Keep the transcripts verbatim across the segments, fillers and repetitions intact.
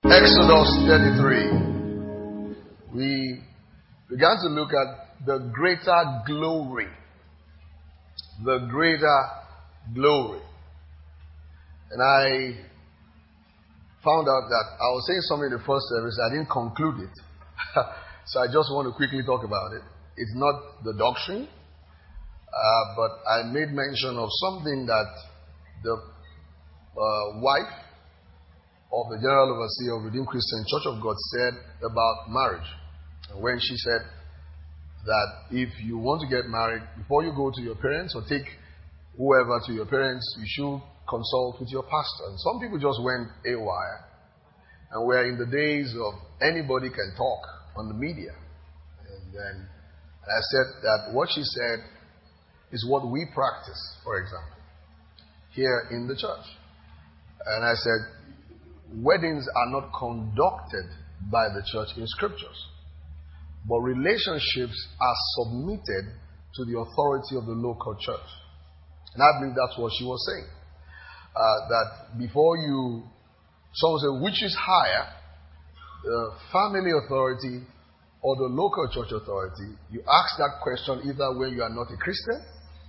Exodus thirty-three. We began to look at the greater glory. The greater glory. And I found out that I was saying something in the first service, I didn't conclude it. So I just want to quickly talk about it. It's not the doctrine, uh, but I made mention of something that the uh, wife of the General Overseer of Redeemed Christian Church of God said about marriage. And when she said that if you want to get married, before you go to your parents or take whoever to your parents, you should consult with your pastor. And some people just went haywire. And we're in the days of anybody can talk on the media. And then and I said that what she said is what we practice, for example, here in the church. And I said, weddings are not conducted by the church in scriptures, but relationships are submitted to the authority of the local church. And I believe that's what she was saying. Uh, that before you, someone say, which is higher, the family authority or the local church authority? You ask that question either when you are not a Christian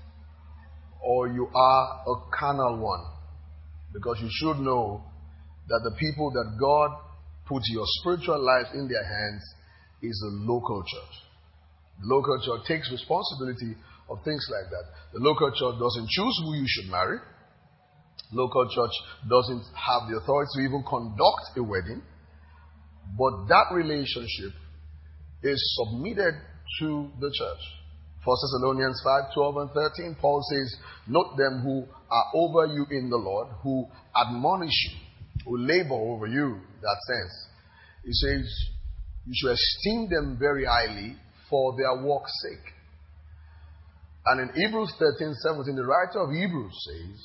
or you are a carnal one. Because you should know that the people that God puts your spiritual life in their hands is the local church. The local church takes responsibility of things like that. The local church doesn't choose who you should marry. Local church doesn't have the authority to even conduct a wedding. But that relationship is submitted to the church. First Thessalonians five, twelve and thirteen, Paul says, note them who are over you in the Lord, who admonish you, who labor over you, in that sense. He says, you should esteem them very highly for their work's sake. And in Hebrews thirteen, seventeen, the writer of Hebrews says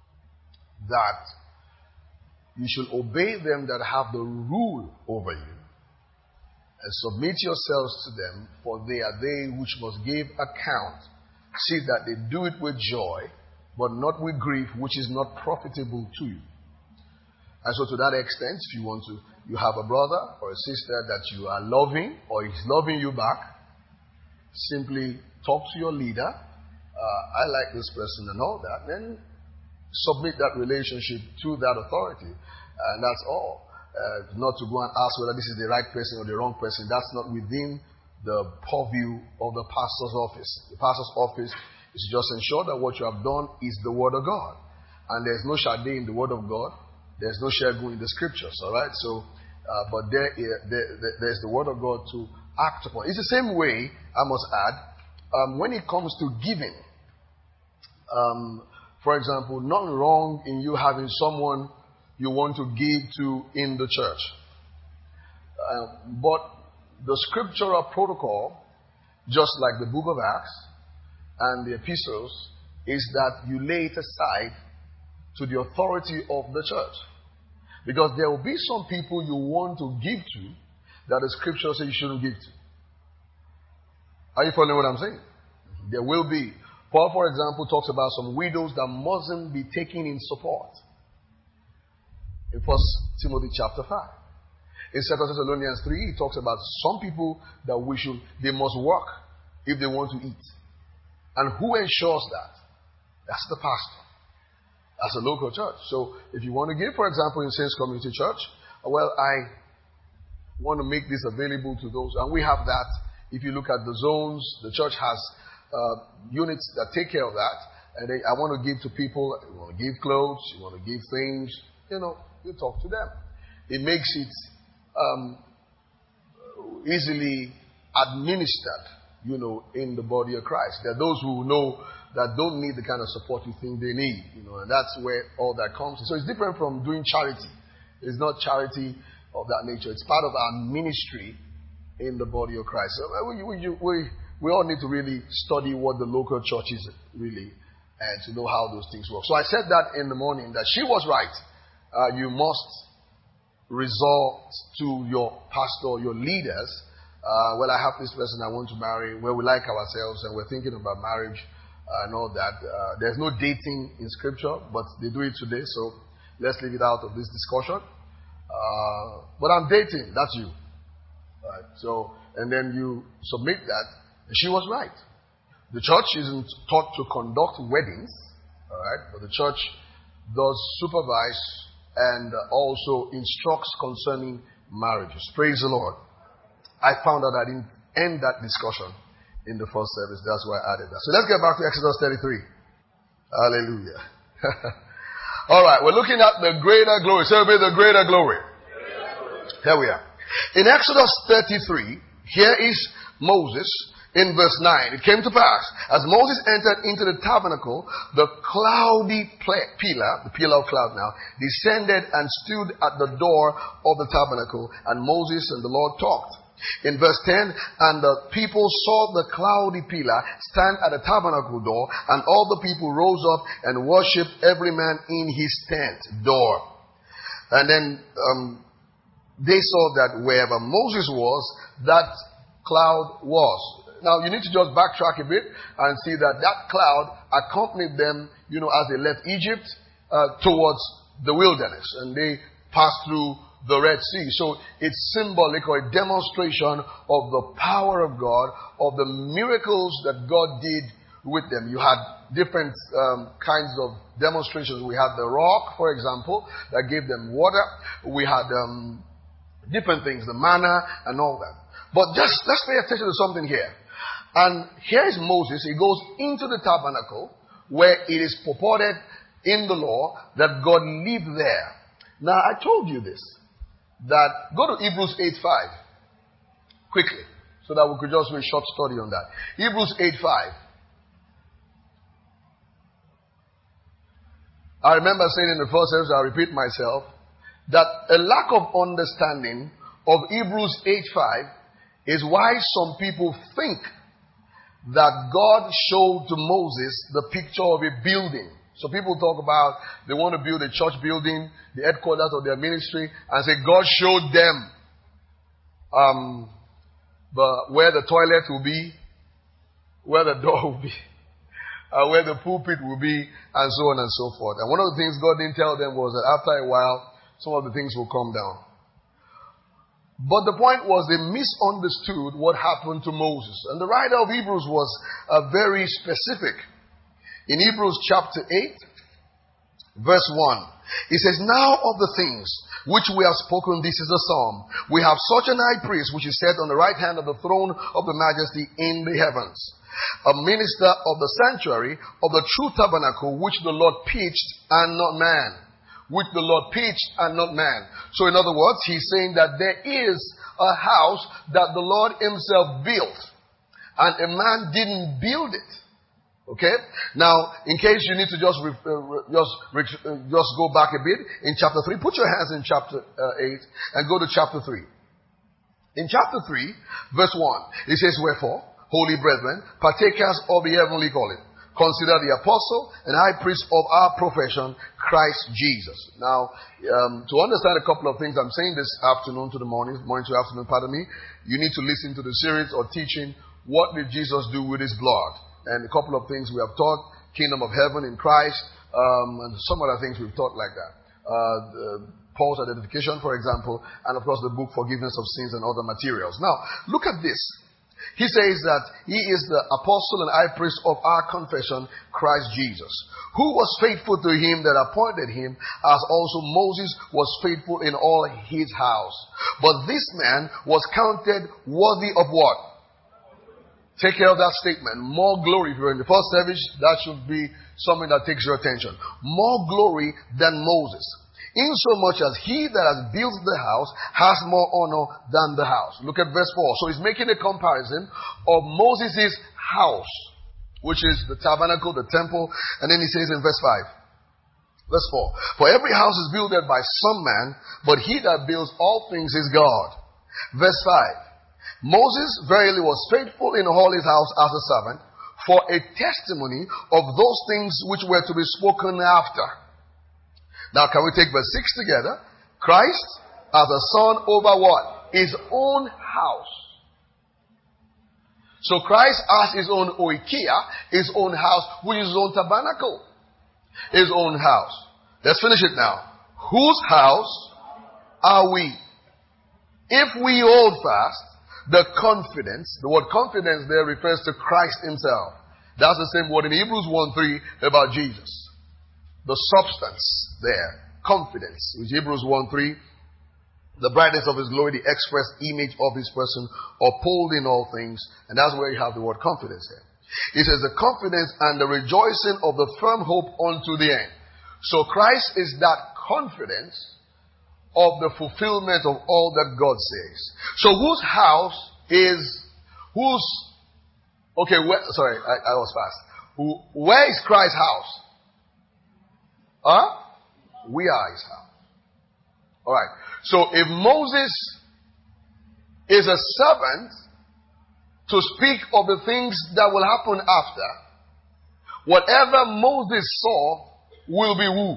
that you should obey them that have the rule over you, and submit yourselves to them, for they are they which must give account. See that they do it with joy, but not with grief, which is not profitable to you. And so to that extent, if you want to, you have a brother or a sister that you are loving, or is loving you back, simply talk to your leader. Uh, I like this person and all that. Then submit that relationship to that authority. And that's all. Uh, not to go and ask whether this is the right person or the wrong person. That's not within the purview of the pastor's office. The pastor's office is just ensure that what you have done is the word of God. And there's no shade in the word of God. There's no shegu in the scriptures, all right? So, uh, but there, there, there's the word of God to act upon. It's the same way, I must add, um, when it comes to giving. Um, for example, nothing wrong in you having someone you want to give to in the church. Uh, but the scriptural protocol, just like the book of Acts and the epistles, is that you lay it aside to the authority of the church. Because there will be some people you want to give to that the scripture says you shouldn't give to. Are you following what I'm saying? There will be. Paul, for example, talks about some widows that mustn't be taken in support. In First Timothy chapter five. In Second Thessalonians three, he talks about some people that we should, they must work if they want to eat. And who ensures that? That's the pastor. As a local church. So if you want to give, for example, in Saints Community Church, well, I want to make this available to those. And we have that. If you look at the zones, the church has uh, units that take care of that. And they, I want to give to people. You want to give clothes. You want to give things. You know, you talk to them. It makes it um, easily administered, you know, in the body of Christ. There are those who know that don't need the kind of support you think they need, you know, and that's where all that comes in. So it's different from doing charity. It's not charity of that nature. It's part of our ministry in the body of Christ. So we, we, we, we all need to really study what the local church is really and to know how those things work. So I said that in the morning, that she was right. Uh, you must resort to your pastor, your leaders. Uh, well, I have this person I want to marry, where we like ourselves and we're thinking about marriage. Uh, and all that. Uh, there's no dating in scripture, but they do it today, so let's leave it out of this discussion. Uh, but I'm dating. That's you. Right? So, and then you submit that. And she was right. The church isn't taught to conduct weddings. All right? But the church does supervise and also instructs concerning marriages. Praise the Lord. I found out I didn't end that discussion in the first service. That's why I added that. So let's get back to Exodus thirty-three. Hallelujah. All right, we're looking at the greater glory. Celebrate the greater glory. Here we are. In Exodus thirty-three, here is Moses in verse nine. It came to pass, as Moses entered into the tabernacle, the cloudy pillar, the pillar of cloud now, descended and stood at the door of the tabernacle, and Moses and the Lord talked. In verse ten, and the people saw the cloudy pillar stand at the tabernacle door, and all the people rose up and worshipped, every man in his tent door. And then um, they saw that wherever Moses was, that cloud was. Now you need to just backtrack a bit and see that that cloud accompanied them, you know, as they left Egypt uh, towards the wilderness, and they passed through the Red Sea. So it's symbolic or a demonstration of the power of God, of the miracles that God did with them. You had different um, kinds of demonstrations. We had the rock, for example, that gave them water. We had um, different things, the manna and all that. But just let's pay attention to something here. And here is Moses. He goes into the tabernacle where it is purported in the law that God lived there. Now I told you this, that go to Hebrews eight five quickly, so that we could just do a short study on that. Hebrews eight five. I remember saying in the first service, I'll repeat myself, that a lack of understanding of Hebrews eight five is why some people think that God showed to Moses the picture of a building. So people talk about they want to build a church building, the headquarters of their ministry, and say God showed them um, the, where the toilet will be, where the door will be, uh, where the pulpit will be, and so on and so forth. And one of the things God didn't tell them was that after a while, some of the things will come down. But the point was they misunderstood what happened to Moses. And the writer of Hebrews was uh, very specific. In Hebrews chapter eight, verse one, it says, now of the things which we have spoken, this is the psalm. We have such an high priest which is set on the right hand of the throne of the majesty in the heavens, a minister of the sanctuary of the true tabernacle which the Lord pitched and not man. Which the Lord pitched and not man. So in other words, he's saying that there is a house that the Lord himself built, and a man didn't build it. Okay? Now, in case you need to just re, uh, just re, uh, just go back a bit in chapter three, put your hands in chapter uh, eight and go to chapter three. In chapter three, verse one, it says, wherefore, holy brethren, partakers of the heavenly calling, consider the apostle and high priest of our profession, Christ Jesus. Now, um, to understand a couple of things I'm saying this afternoon to the morning, morning to afternoon, pardon me, you need to listen to the series or teaching, what did Jesus do with his blood? And a couple of things we have taught, kingdom of heaven in Christ, um, and some other things we've taught like that. Uh, the, Paul's identification, for example, and of course the book Forgiveness of Sins and other materials. Now, look at this. He says that he is the apostle and high priest of our confession, Christ Jesus, who was faithful to him that appointed him, as also Moses was faithful in all his house. But this man was counted worthy of what? Take care of that statement. More glory. If you're in the first service, that should be something that takes your attention. More glory than Moses, insomuch as he that has built the house has more honor than the house. Look at verse four. So he's making a comparison of Moses' house, which is the tabernacle, the temple. And then he says in verse five, verse four, for every house is builded by some man, but he that builds all things is God. Verse five, Moses verily was faithful in all his house as a servant, for a testimony of those things which were to be spoken after. Now can we take verse six together? Christ as a son over what? His own house. So Christ has his own oikia, his own house, which is his own tabernacle. His own house. Let's finish it now. Whose house are we? If we hold fast the confidence, the word confidence there refers to Christ himself. That's the same word in Hebrews one three about Jesus. The substance there, confidence, which Hebrews one three, the brightness of his glory, the express image of his person, upholding all things. And that's where you have the word confidence there. It says the confidence and the rejoicing of the firm hope unto the end. So Christ is that confidence of the fulfillment of all that God says. So whose house is, whose, okay, where, sorry, I, I was fast. Who, where is Christ's house? Huh? We are his house. Alright. So if Moses is a servant to speak of the things that will happen after, whatever Moses saw will be who?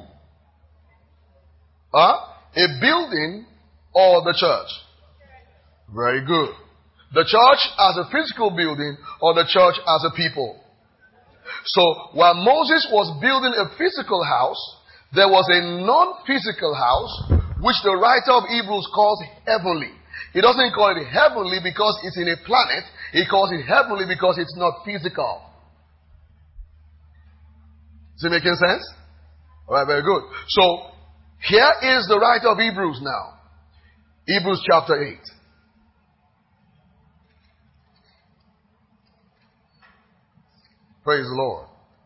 Huh? A building or the church? Very good. The church as a physical building or the church as a people? So while Moses was building a physical house, there was a non-physical house which the writer of Hebrews calls heavenly. He doesn't call it heavenly because it's in a planet. He calls it heavenly because it's not physical. Is it making sense? Alright, very good. So, here is the writer of Hebrews now. Hebrews chapter eight. Praise the Lord.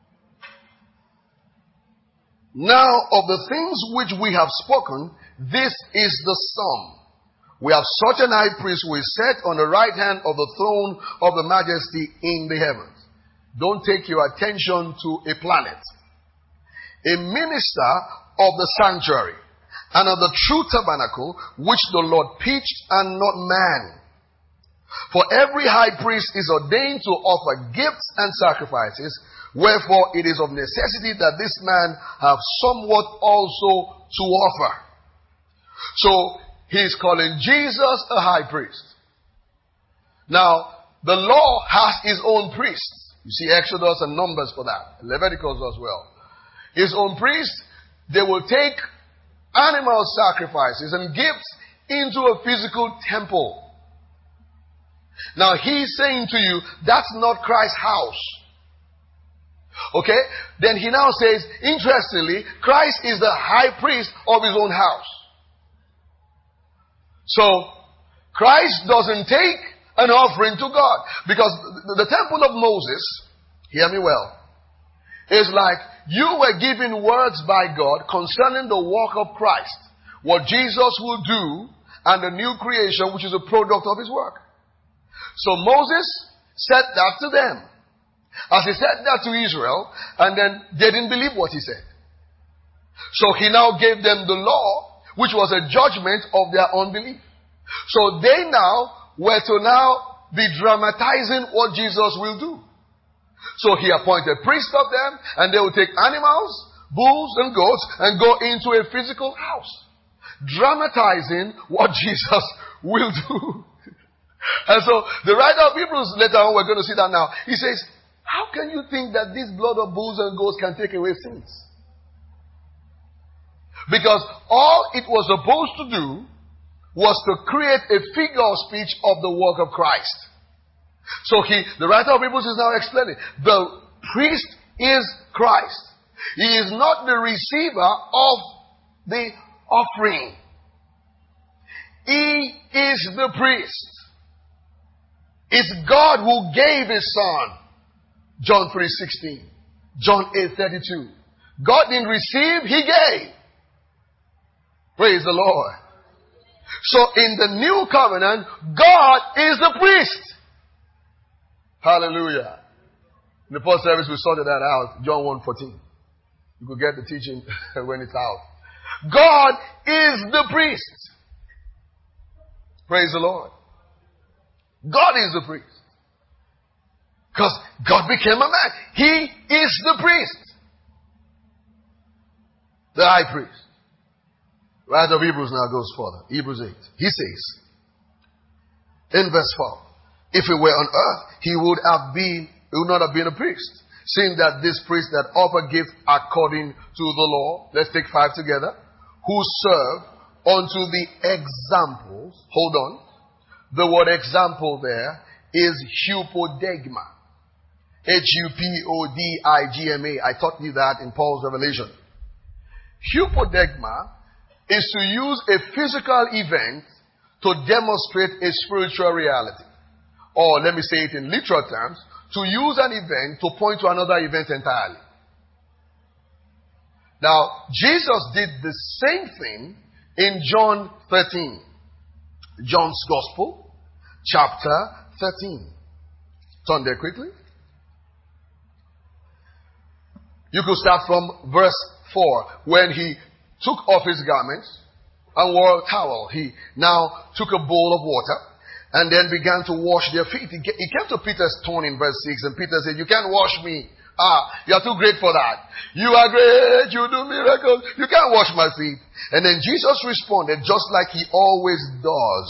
Now of the things which we have spoken, this is the sum. We have such an high priest who is set on the right hand of the throne of the majesty in the heavens. Don't take your attention to a planet. A minister of the sanctuary and of the true tabernacle which the Lord pitched and not man. For every high priest is ordained to offer gifts and sacrifices, wherefore it is of necessity that this man have somewhat also to offer. So he's calling Jesus a high priest. Now, the law has his own priests. You see Exodus and Numbers for that. Leviticus as well. His own priests, they will take animal sacrifices and gifts into a physical temple. Now he's saying to you, that's not Christ's house. Okay? Then he now says, interestingly, Christ is the high priest of his own house. So, Christ doesn't take an offering to God. Because the, the temple of Moses, hear me well, is like you were given words by God concerning the work of Christ. What Jesus will do and the new creation which is a product of his work. So Moses said that to them. As he said that to Israel, and then they didn't believe what he said. So he now gave them the law, which was a judgment of their unbelief. So they now were to now be dramatizing what Jesus will do. So he appointed priests of them, and they will take animals, bulls and goats, and go into a physical house, dramatizing what Jesus will do. And so the writer of Hebrews, later on, we're going to see that now. He says, how can you think that this blood of bulls and goats can take away sins? Because all it was supposed to do was to create a figure of speech of the work of Christ. So he, the writer of Hebrews is now explaining, the priest is Christ. He is not the receiver of the offering. He is the priest. It's God who gave his son. John three sixteen. John eight thirty-two. God didn't receive, he gave. Praise the Lord. So in the new covenant, God is the priest. Hallelujah. In the first service we sorted that out. John one fourteen. You could get the teaching when it's out. God is the priest. Praise the Lord. God is the priest. Because God became a man. He is the priest. The high priest. Writer of Hebrews now goes further. Hebrews eight. He says, in verse four, if he were on earth, he would have been, he would not have been a priest. Seeing that this priest that offer gift according to the law, let's take five together, who serve unto the examples. Hold on. The word example there is hypodeigma. H U P O D I G M A. I taught you that in Paul's Revelation. Hypodeigma is to use a physical event to demonstrate a spiritual reality. Or let me say it in literal terms, to use an event to point to another event entirely. Now, Jesus did the same thing in John thirteen. John's Gospel, chapter thirteen. Turn there quickly. You could start from verse four. When he took off his garments and wore a towel, he now took a bowl of water and then began to wash their feet. He came to Peter's turn in verse six, and Peter said, "You can't wash me. Ah, you are too great for that. You are great. You do miracles. You can't wash my feet." And then Jesus responded just like he always does.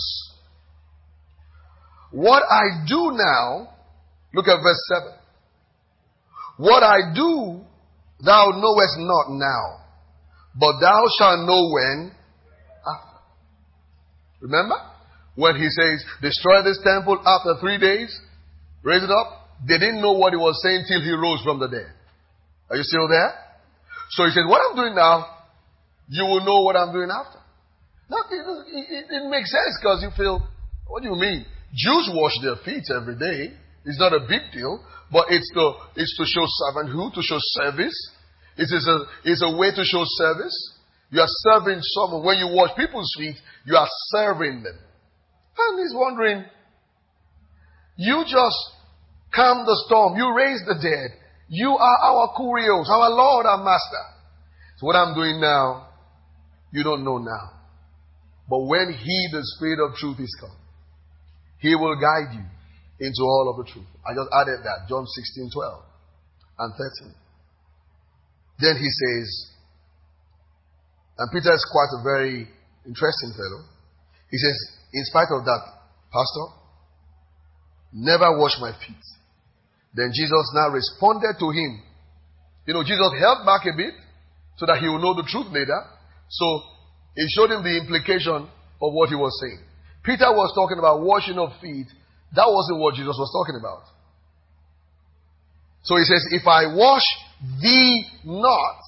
"What I do now," look at verse seven. "What I do, thou knowest not now, but thou shalt know when after." Remember? When he says, "Destroy this temple after three days, raise it up." They didn't know what he was saying till he rose from the dead. Are you still there? So he said, "What I'm doing now, you will know what I'm doing after." Now, it, it, it makes sense because you feel, what do you mean? Jews wash their feet every day. It's not a big deal, but it's to, it's to show servanthood, to show service. It is a, it's a way to show service. You are serving someone. When you wash people's feet, you are serving them. And he's wondering, you just calm the storm. You raise the dead. You are our Kurios, our Lord, our Master. So what I'm doing now, you don't know now. But when He, the Spirit of truth, is come, He will guide you into all of the truth. I just added that. John sixteen, twelve and thirteen. Then he says, and Peter is quite a very interesting fellow. He says, in spite of that, "Pastor, never wash my feet." Then Jesus now responded to him. You know, Jesus held back a bit so that he will know the truth later. So he showed him the implication of what he was saying. Peter was talking about washing of feet. That wasn't what Jesus was talking about. So he says, "If I wash thee not,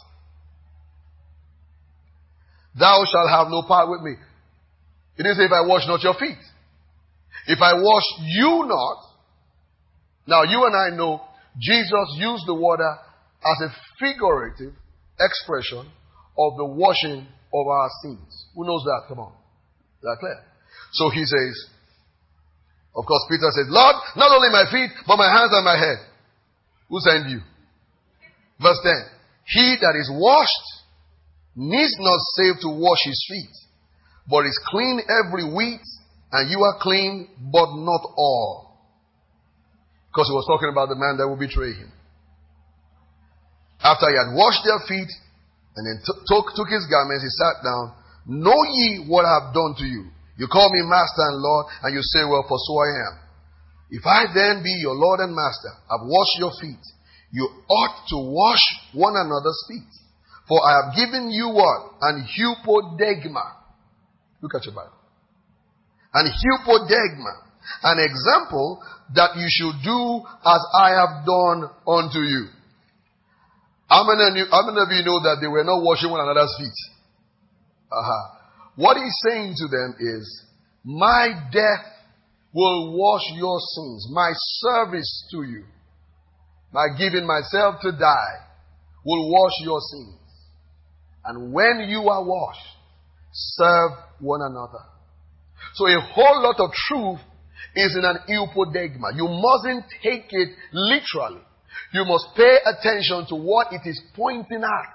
thou shalt have no part with me." It didn't say, "If I wash not your feet." If I wash you not. Now you and I know Jesus used the water as a figurative expression of the washing of our sins. Who knows that? Come on. Is that clear? So he says, of course Peter said, "Lord, not only my feet, but my hands and my head." Who sent you? Verse ten. "He that is washed needs not save to wash his feet, but is clean every whit, and you are clean, but not all." Because he was talking about the man that will betray him. After he had washed their feet, and then t- took, took his garments, he sat down. "Know ye what I have done to you? You call me Master and Lord, and you say, well, for so I am. If I then be your Lord and Master, have washed your feet, you ought to wash one another's feet. For I have given you what? An hypodeigma." Look at your Bible. "An hypodeigma, an example that you should do as I have done unto you." How many of you, how many of you know that they were not washing one another's feet? Uh-huh. What he's saying to them is, my death will wash your sins. My service to you, my giving myself to die, will wash your sins. And when you are washed, serve one another. So a whole lot of truth is in an hypodeigma. You mustn't take it literally. You must pay attention to what it is pointing at.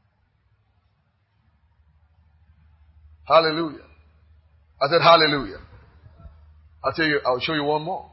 Hallelujah. I said hallelujah. I'll tell you, I'll show you one more.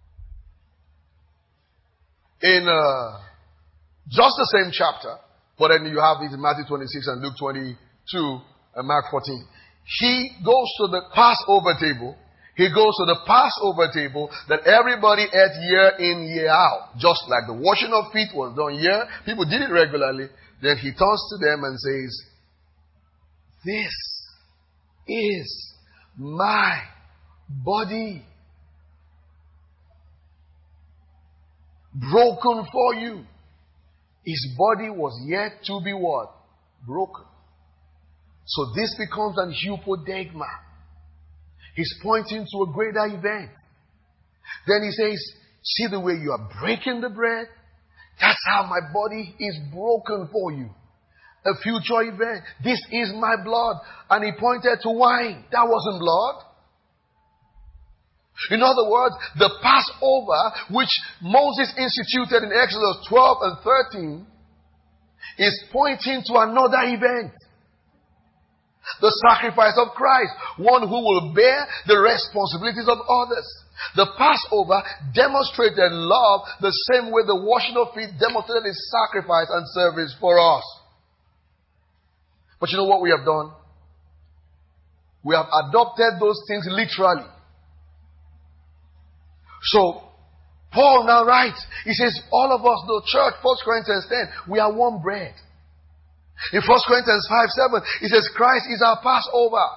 In uh, just the same chapter, but then you have it in Matthew twenty-six and Luke twenty-two and Mark fourteen. He goes to the Passover table. He goes to the Passover table that everybody ate year in, year out. Just like the washing of feet was done year. People did it regularly. Then he turns to them and says, "This is my body broken for you. His body was yet to be what? Broken. So this becomes an hypodeigma. He's pointing to a greater event. Then he says, see the way you are breaking the bread? That's how my body is broken for you. A future event. This is my blood. And he pointed to wine. That wasn't blood. In other words, the Passover, which Moses instituted in Exodus twelve and thirteen, is pointing to another event. The sacrifice of Christ, one who will bear the responsibilities of others. The Passover demonstrated love the same way the washing of feet demonstrated his sacrifice and service for us. But you know what we have done? We have adopted those things literally. So, Paul now writes, he says, all of us, the church, First Corinthians ten, we are one bread. In First Corinthians five seven, he says, Christ is our Passover.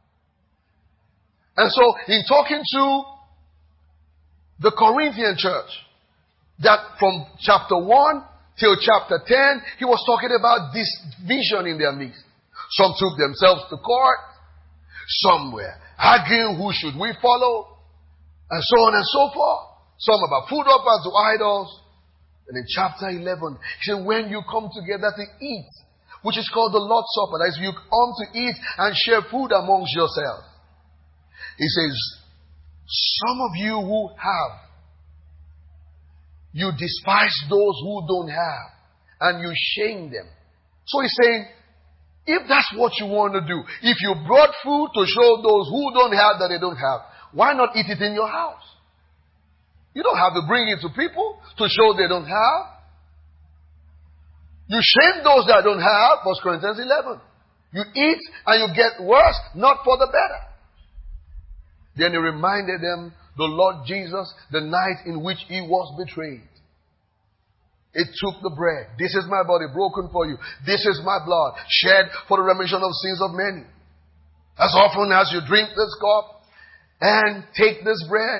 And so, in talking to the Corinthian church, that from chapter one till chapter ten, he was talking about this vision in their midst. Some took themselves to court. Some were arguing who should we follow. And so on and so forth. Some about food offered to idols. And in chapter eleven, he said, when you come together to eat, which is called the Lord's Supper, that is, you come to eat and share food amongst yourselves. He says, some of you who have, you despise those who don't have, and you shame them. So he's saying, if that's what you want to do, if you brought food to show those who don't have that they don't have, why not eat it in your house? You don't have to bring it to people to show they don't have. You shame those that don't have, First Corinthians eleven. You eat and you get worse, not for the better. Then he reminded them, the Lord Jesus, the night in which he was betrayed. It took the bread. This is my body broken for you. This is my blood shed for the remission of sins of many. As often as you drink this cup and take this bread,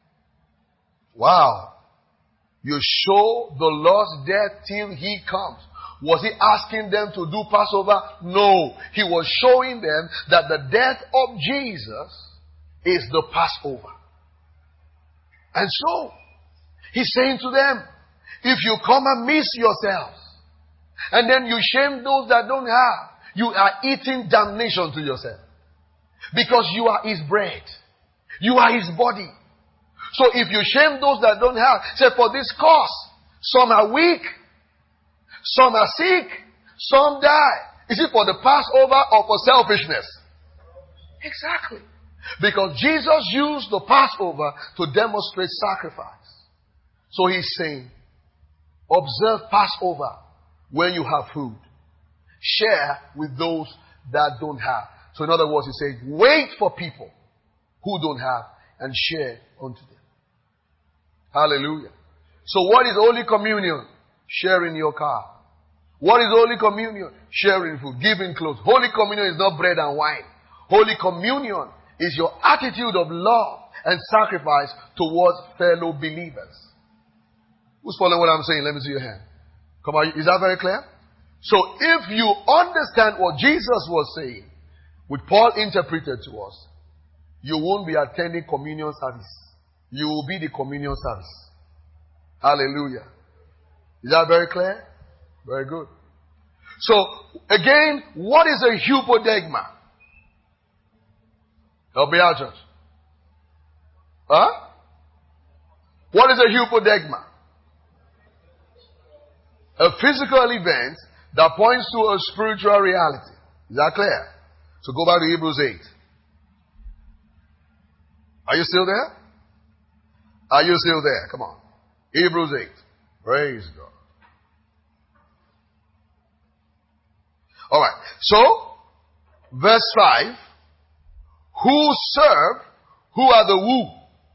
wow, you show the Lord's death till he comes. Was he asking them to do Passover? No. He was showing them that the death of Jesus is the Passover. And so, he's saying to them, if you come and miss yourselves, and then you shame those that don't have, you are eating damnation to yourself. Because you are his bread. You are his body. So if you shame those that don't have, say, for this cause, some are weak, some are sick, some die. Is it for the Passover or for selfishness? Exactly. Because Jesus used the Passover to demonstrate sacrifice. So he's saying, observe Passover when you have food. Share with those that don't have. So in other words, he says, wait for people who don't have and share unto them. Hallelujah. So what is Holy Communion? Sharing your car. What is Holy Communion? Sharing food, giving clothes. Holy Communion is not bread and wine. Holy Communion is your attitude of love and sacrifice towards fellow believers. Who's following what I'm saying? Let me see your hand. Come on, is that very clear? So if you understand what Jesus was saying, which Paul interpreted to us, you won't be attending communion service. You will be the communion service. Hallelujah. Is that very clear? Very good. So, again, what is a hypodeigma? Help me out, church. Huh? What is a hypodeigma? A physical event that points to a spiritual reality. Is that clear? So go back to Hebrews eight. Are you still there? Are you still there? Come on. Hebrews eight. Praise God. Alright. So, verse five. Who serve? Who are the who?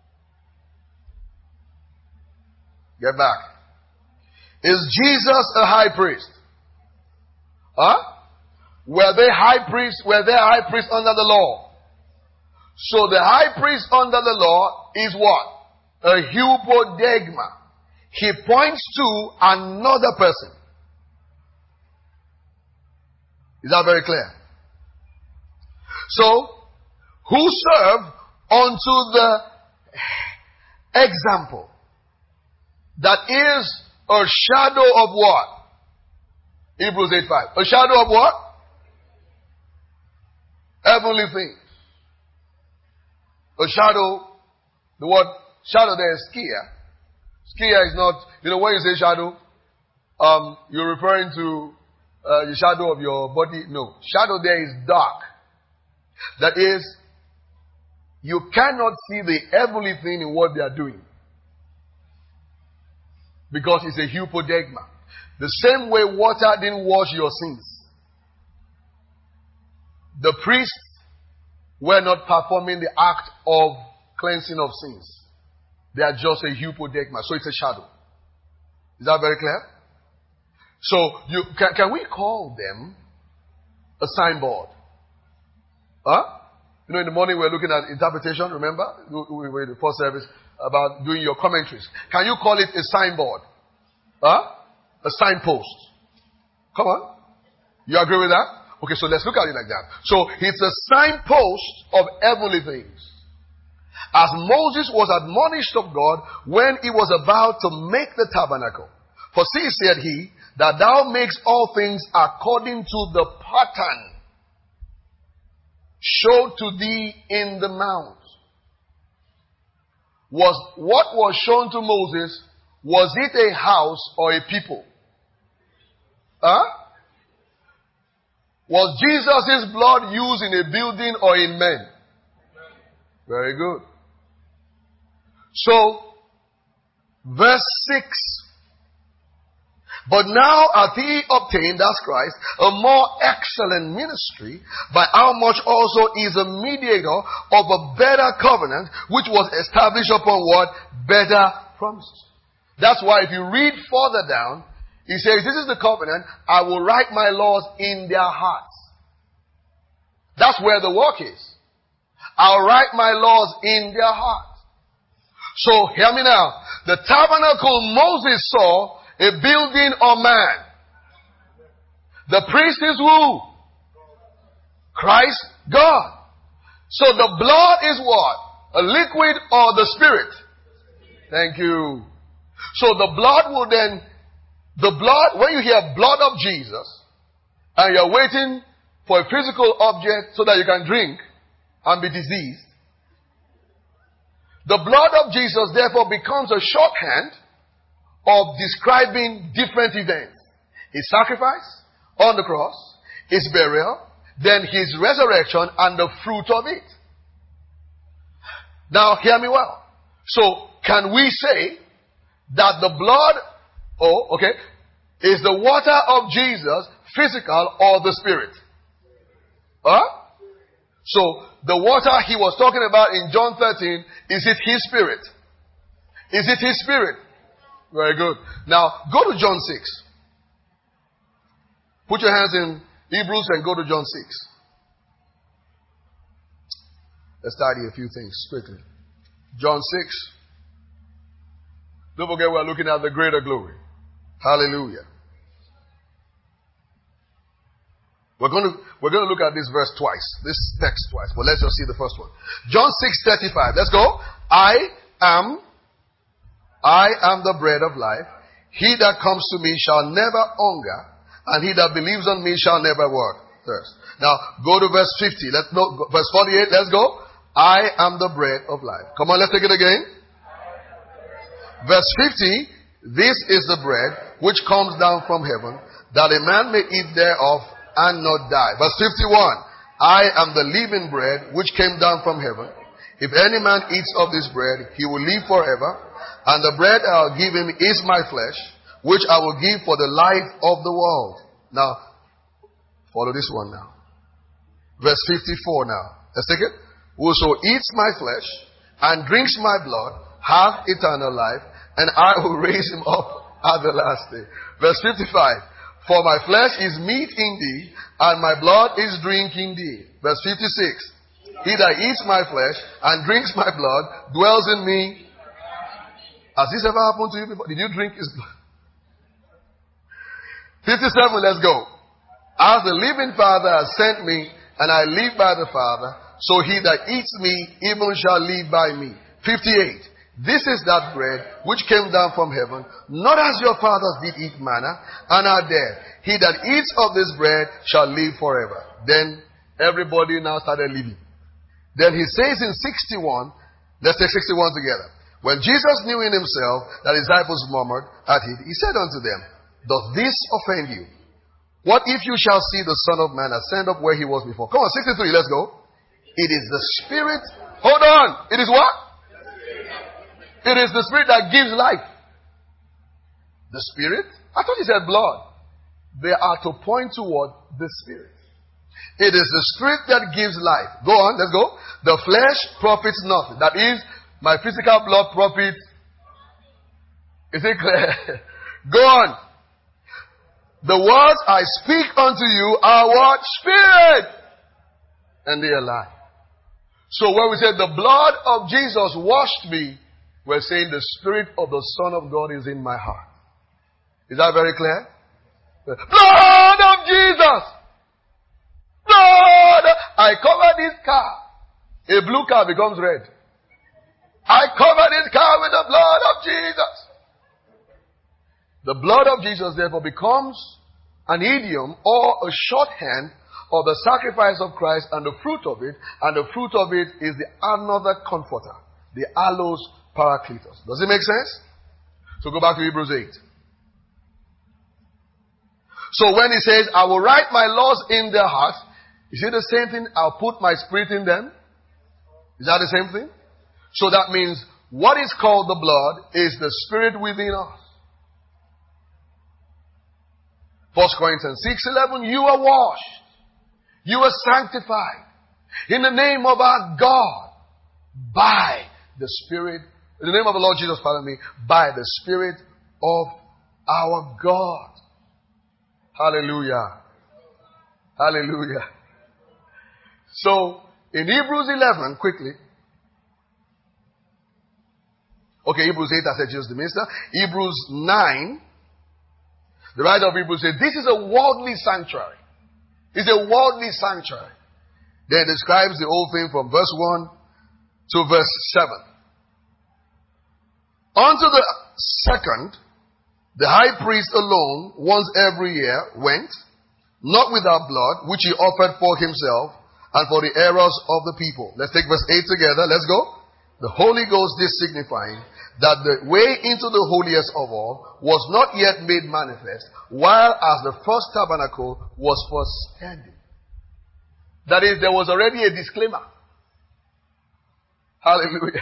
Get back. Is Jesus a high priest? Huh? Were they high priests? Were they high priests under the law? So the high priest under the law is what? A hypoderma. He points to another person. Is that very clear? So, who served unto the example that is a shadow of what? Hebrews eight five. A shadow of what? Heavenly things. A shadow, the word shadow there is skia. Skia is not, you know, when you say shadow, um, you're referring to uh, the shadow of your body. No. Shadow there is dark. That is, you cannot see the heavenly thing in what they are doing. Because it's a hypoderma. The same way water didn't wash your sins. The priests were not performing the act of cleansing of sins. They are just a hypoderma. So it's a shadow. Is that very clear? So you can, can we call them a signboard? Huh? You know, in the morning we were looking at interpretation, remember? We were in the first service about doing your commentaries. Can you call it a signboard? Huh? A signpost. Come on. You agree with that? Okay, so let's look at it like that. So it's a signpost of heavenly things. As Moses was admonished of God when he was about to make the tabernacle. For see, said he, that thou makest all things according to the pattern showed to thee in the mount. Was what was shown to Moses, was it a house or a people? Huh? Was Jesus' blood used in a building or in men? Very good. So, verse six. But now hath he obtained, that's Christ, a more excellent ministry, by how much also is a mediator of a better covenant, which was established upon what? Better promises. That's why if you read further down, he says, this is the covenant, I will write my laws in their hearts. That's where the work is. I'll write my laws in their hearts. So, hear me now. The tabernacle Moses saw, a building or man. The priest is who? Christ, God. So the blood is what? A liquid or the spirit? Thank you. So the blood will then, the blood, when you hear blood of Jesus, and you're waiting for a physical object so that you can drink and be diseased, the blood of Jesus therefore becomes a shorthand of describing different events. His sacrifice on the cross, his burial, then his resurrection and the fruit of it. Now hear me well. So can we say that the blood, oh, okay, is the water of Jesus physical or the spirit? Huh? So the water he was talking about in John thirteen, is it his spirit? Is it his spirit? Very good. Now, go to John six. Put your hands in Hebrews and go to John six. Let's study a few things quickly. John six. Don't forget we're looking at the greater glory. Hallelujah. We're going to, we're going to look at this verse twice. This text twice. But let's just see the first one. John six thirty-five. Let's go. I am I am the bread of life. He that comes to me shall never hunger, and he that believes on me shall never what? Thirst. Now, go to verse fifty. Let's no, verse forty-eight. Let's go. I am the bread of life. Come on, let's take it again. Verse fifty. This is the bread which comes down from heaven, that a man may eat thereof and not die. Verse fifty-one. I am the living bread which came down from heaven. If any man eats of this bread, he will live forever. And the bread I will give him is my flesh, which I will give for the life of the world. Now, follow this one now. Verse fifty-four now. Let's take it. Whoso eats my flesh and drinks my blood hath eternal life, and I will raise him up at the last day. Verse fifty-five. For my flesh is meat indeed, and my blood is drink indeed. Verse fifty-six. He that eats my flesh and drinks my blood dwells in me. Has this ever happened to you before? Did you drink his blood? fifty-seven, let's go. As the living Father has sent me, and I live by the Father, so he that eats me even shall live by me. fifty-eight. This is that bread which came down from heaven, not as your fathers did eat manna, and are dead. He that eats of this bread shall live forever. Then everybody now started living. Then he says in sixty-one, let's take sixty-one together. When Jesus knew in himself that his disciples murmured at it, he said unto them, doth this offend you? What if you shall see the Son of Man ascend up where he was before? Come on, sixty-three, let's go. It is the Spirit. Hold on. It is what? It is the Spirit that gives life. The Spirit? I thought he said blood. They are to point toward the Spirit. It is the Spirit that gives life. Go on, let's go. The flesh profits nothing. That is, my physical blood profits. Is it clear? Go on. The words I speak unto you are what? Spirit. And they are life. So when we say the blood of Jesus washed me, we're saying the Spirit of the Son of God is in my heart. Is that very clear? Blood of Jesus! Blood! I cover this car. A blue car becomes red. I cover this car with the blood of Jesus. The blood of Jesus therefore becomes an idiom or a shorthand of the sacrifice of Christ and the fruit of it. And the fruit of it is the another comforter, the allos Paracletos. Does it make sense? So go back to Hebrews eight. So when he says, I will write my laws in their hearts, is it the same thing? I'll put my spirit in them? Is that the same thing? So that means what is called the blood is the Spirit within us. First Corinthians six eleven, you are washed. You are sanctified in the name of our God by the Spirit. In the name of the Lord Jesus, pardon me, by the Spirit of our God. Hallelujah. Hallelujah. So, in Hebrews eleven, quickly. Okay, Hebrews eight, I said just the minister. Hebrews nine, the writer of Hebrews said, this is a worldly sanctuary. It's a worldly sanctuary. Then it describes the whole thing from verse one to verse seven. Unto the second, the high priest alone, once every year, went, not without blood, which he offered for himself and for the errors of the people. Let's take verse eight together. Let's go. The Holy Ghost is signifying that the way into the holiest of all was not yet made manifest, while as the first tabernacle was first standing. That is, there was already a disclaimer. Hallelujah.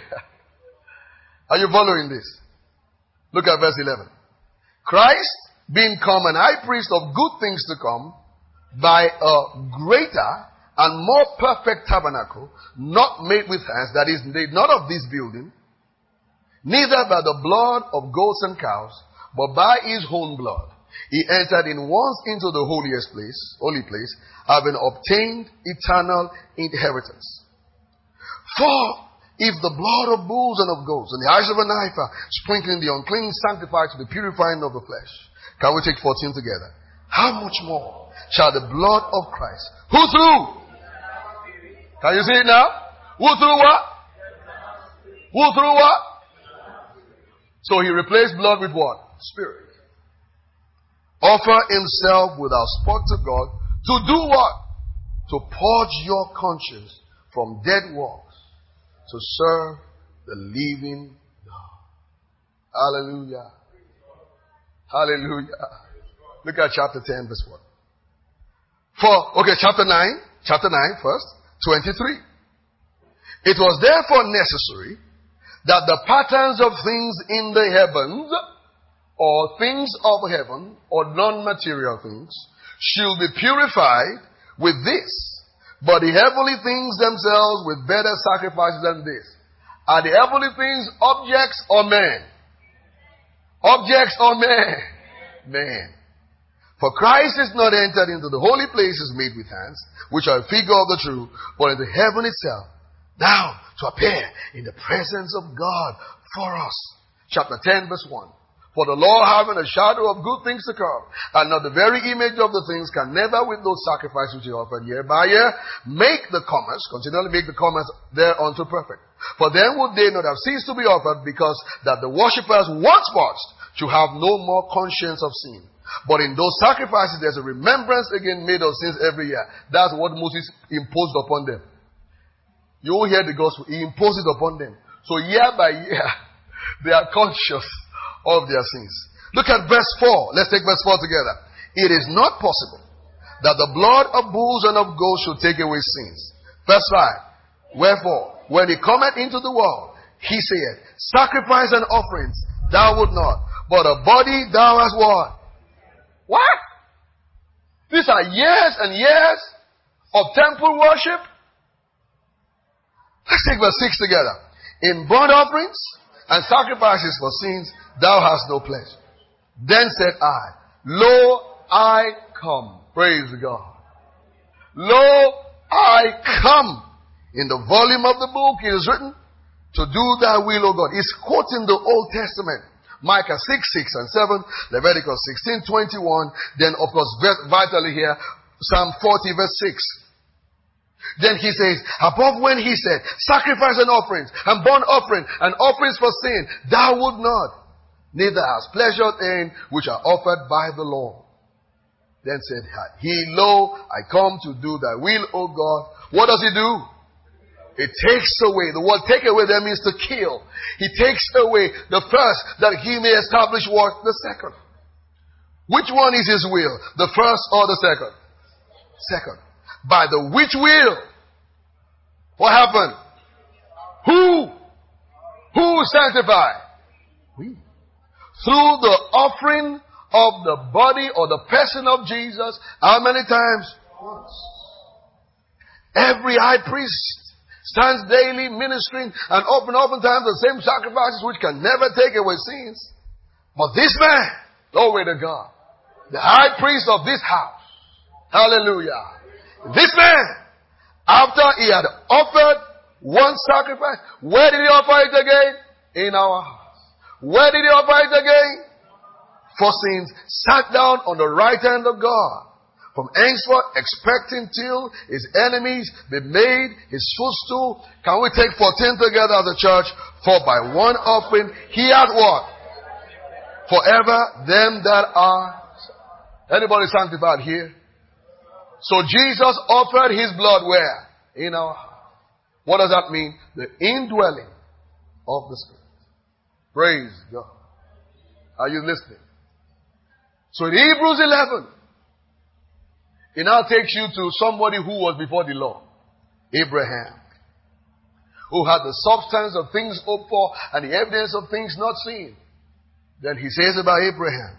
Are you following this? Look at verse eleven. Christ, being come an high priest of good things to come, by a greater and more perfect tabernacle, not made with hands, that is, not of this building, neither by the blood of goats and cows, but by his own blood. He entered in once into the holiest place, holy place, having obtained eternal inheritance. For if the blood of bulls and of goats and the eyes of a heifer, sprinkling the unclean, sanctified to the purifying of the flesh. Can we take fourteen together? How much more shall the blood of Christ, who through? Can you see it now? Who through what? Who through what? So he replaced blood with what? Spirit. Offer himself without spot to God to do what? To purge your conscience from dead works, to serve the living God. Hallelujah. Hallelujah. Look at chapter ten, verse one. For, okay, chapter nine, chapter nine first, twenty-three. It was therefore necessary that the patterns of things in the heavens, or things of heaven, or non-material things, should be purified with this. But the heavenly things themselves with better sacrifices than this. Are the heavenly things objects or men? Objects or men? Men. For Christ is not entered into the holy places made with hands, which are a figure of the true, but into heaven itself, now to appear in the presence of God for us. Chapter ten, verse one. For the law, having a shadow of good things to come, and not the very image of the things, can never with those sacrifices which are offered year by year make the commerce, continually make the commerce thereunto perfect. For then would they not have ceased to be offered, because that the worshippers once washed should have no more conscience of sin. But in those sacrifices there's a remembrance again made of sins every year. That's what Moses imposed upon them. You will hear the gospel. He imposed it upon them. So year by year, they are conscious of their sins. Look at verse four. Let's take verse four together. It is not possible that the blood of bulls and of goats should take away sins. Verse five. Wherefore, when he cometh into the world, he saith, sacrifice and offerings thou would not, but a body thou hast what? What? These are years and years of temple worship. Let's take verse six together. In burnt offerings and sacrifices for sins, thou hast no pleasure. Then said I, lo, I come. Praise God. Lo, I come. In the volume of the book it is written, to do thy will, O God. It's quoting the Old Testament. Micah six, six and seven, Leviticus sixteen, twenty-one, then of course vitally here, Psalm forty verse six. Then he says, above when he said, sacrifice and offerings, and burnt offering, and offerings for sin, thou would not, neither hast pleasure in which are offered by the Lord. Then said he, lo, I come to do thy will, O God. What does he do? It takes away. The word take away there means to kill. He takes away the first that he may establish what? The second. Which one is his will? The first or the second? Second. By the which will? What happened? Who? Who sanctified? We. Through the offering of the body or the person of Jesus. How many times? Once. Every high priest stands daily ministering and often oftentimes the same sacrifices which can never take away sins. But this man, glory to God, the high priest of this house, hallelujah, this man, after he had offered one sacrifice, where did he offer it again? In our house. Where did he offer it again? For sins, sat down on the right hand of God. From henceforth, expecting till his enemies be made his footstool. Can we take fourteen together as a church? For by one offering, he hath what? Forever them that are. Anybody sanctified here? So Jesus offered his blood where? In our heart. What does that mean? The indwelling of the Spirit. Praise God. Are you listening? So in Hebrews eleven, it now takes you to somebody who was before the law. Abraham. Who had the substance of things hoped for and the evidence of things not seen. Then he says about Abraham.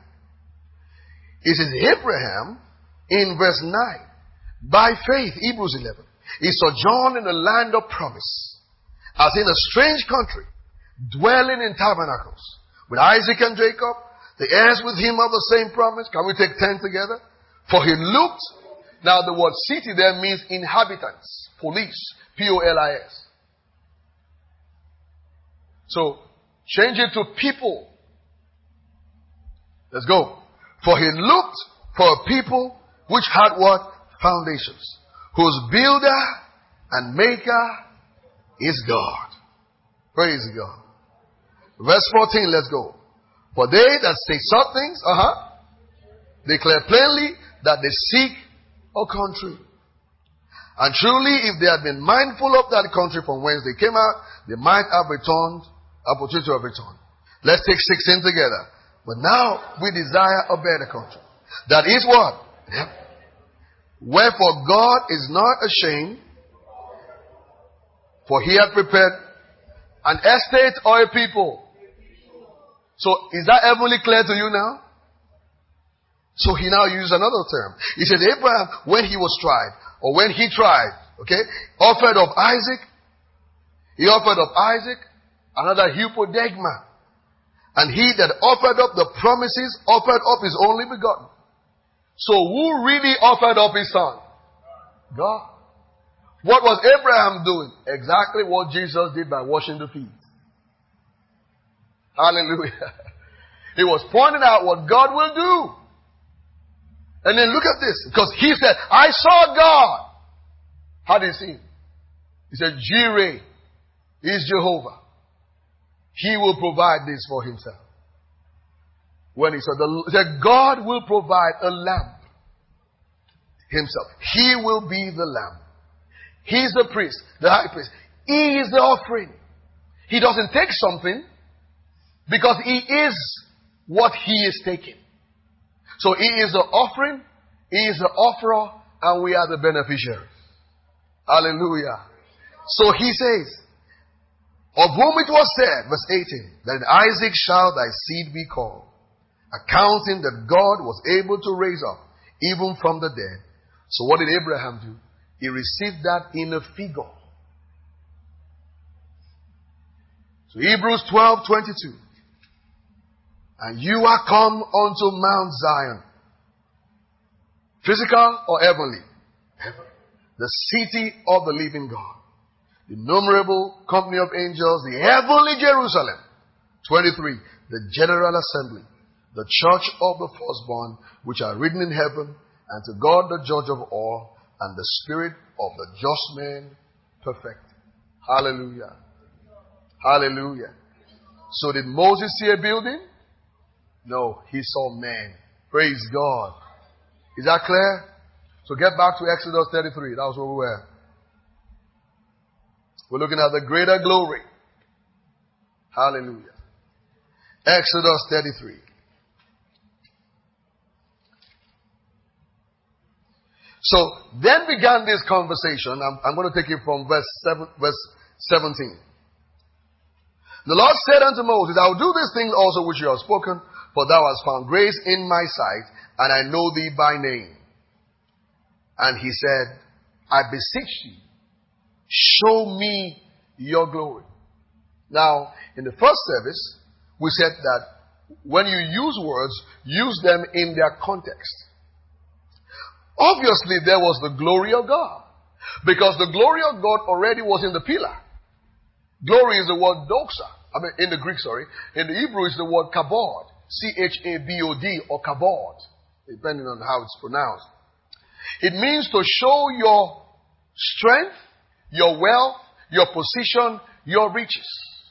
He says, Abraham, in verse nine, by faith, Hebrews eleven, he sojourned in the land of promise, as in a strange country, dwelling in tabernacles, with Isaac and Jacob, the heirs with him of the same promise. Can we take ten together? For he looked. Now the word city there means inhabitants, police, P O L I S. So, change it to people. Let's go. For he looked for a people which had what? Foundations. Whose builder and maker is God. Praise God. Verse fourteen, let's go. For they that say some things, uh-huh, declare plainly that they seek a country. And truly, if they had been mindful of that country from whence they came out, they might have returned, opportunity of return. Let's take sixteen together. But now we desire a better country. That is what? Yep. Wherefore God is not ashamed, for he hath prepared an estate or a people. So is that heavenly clear to you now? So he now uses another term. He said, Abraham, when he was tried, or when he tried, okay, offered of Isaac, he offered of Isaac another hypoderma. And he that offered up the promises offered up his only begotten. So who really offered up his son? God. What was Abraham doing? Exactly what Jesus did by washing the feet. Hallelujah. He was pointing out what God will do. And then look at this. Because he said, I saw God. How did he see him? He said, Jireh is Jehovah. He will provide this for himself. When he said, the, he said, God will provide a lamb himself. He will be the lamb. He's the priest, the high priest. He is the offering. He doesn't take something because he is what he is taking. So he is the offering, he is the offerer, and we are the beneficiaries. Hallelujah. So he says, of whom it was said, verse eighteen, that in Isaac shall thy seed be called, accounting that God was able to raise up even from the dead. So what did Abraham do? He received that in a figure. So Hebrews twelve twenty-two. And you are come unto Mount Zion. Physical or heavenly? Heavenly. The city of the living God. The innumerable company of angels, the heavenly Jerusalem. twenty-three. The general assembly. The church of the firstborn, which are written in heaven, and to God the judge of all, and the spirit of the just man perfect. Hallelujah. Hallelujah. So did Moses see a building? No, he saw man. Praise God. Is that clear? So get back to Exodus thirty-three. That was where we were. We're looking at the greater glory. Hallelujah. Exodus thirty-three. So then began this conversation. I'm, I'm going to take it from verse seven, verse seventeen. The Lord said unto Moses, I will do this thing also which you have spoken, for thou hast found grace in my sight, and I know thee by name. And he said, I beseech thee, show me your glory. Now, in the first service, we said that when you use words, use them in their context. Obviously, there was the glory of God. Because the glory of God already was in the pillar. Glory is the word doxa. I mean, in the Greek, sorry. In the Hebrew, it's the word kabod. C H A B O D or kabod. Depending on how it's pronounced. It means to show your strength, your wealth, your position, your riches.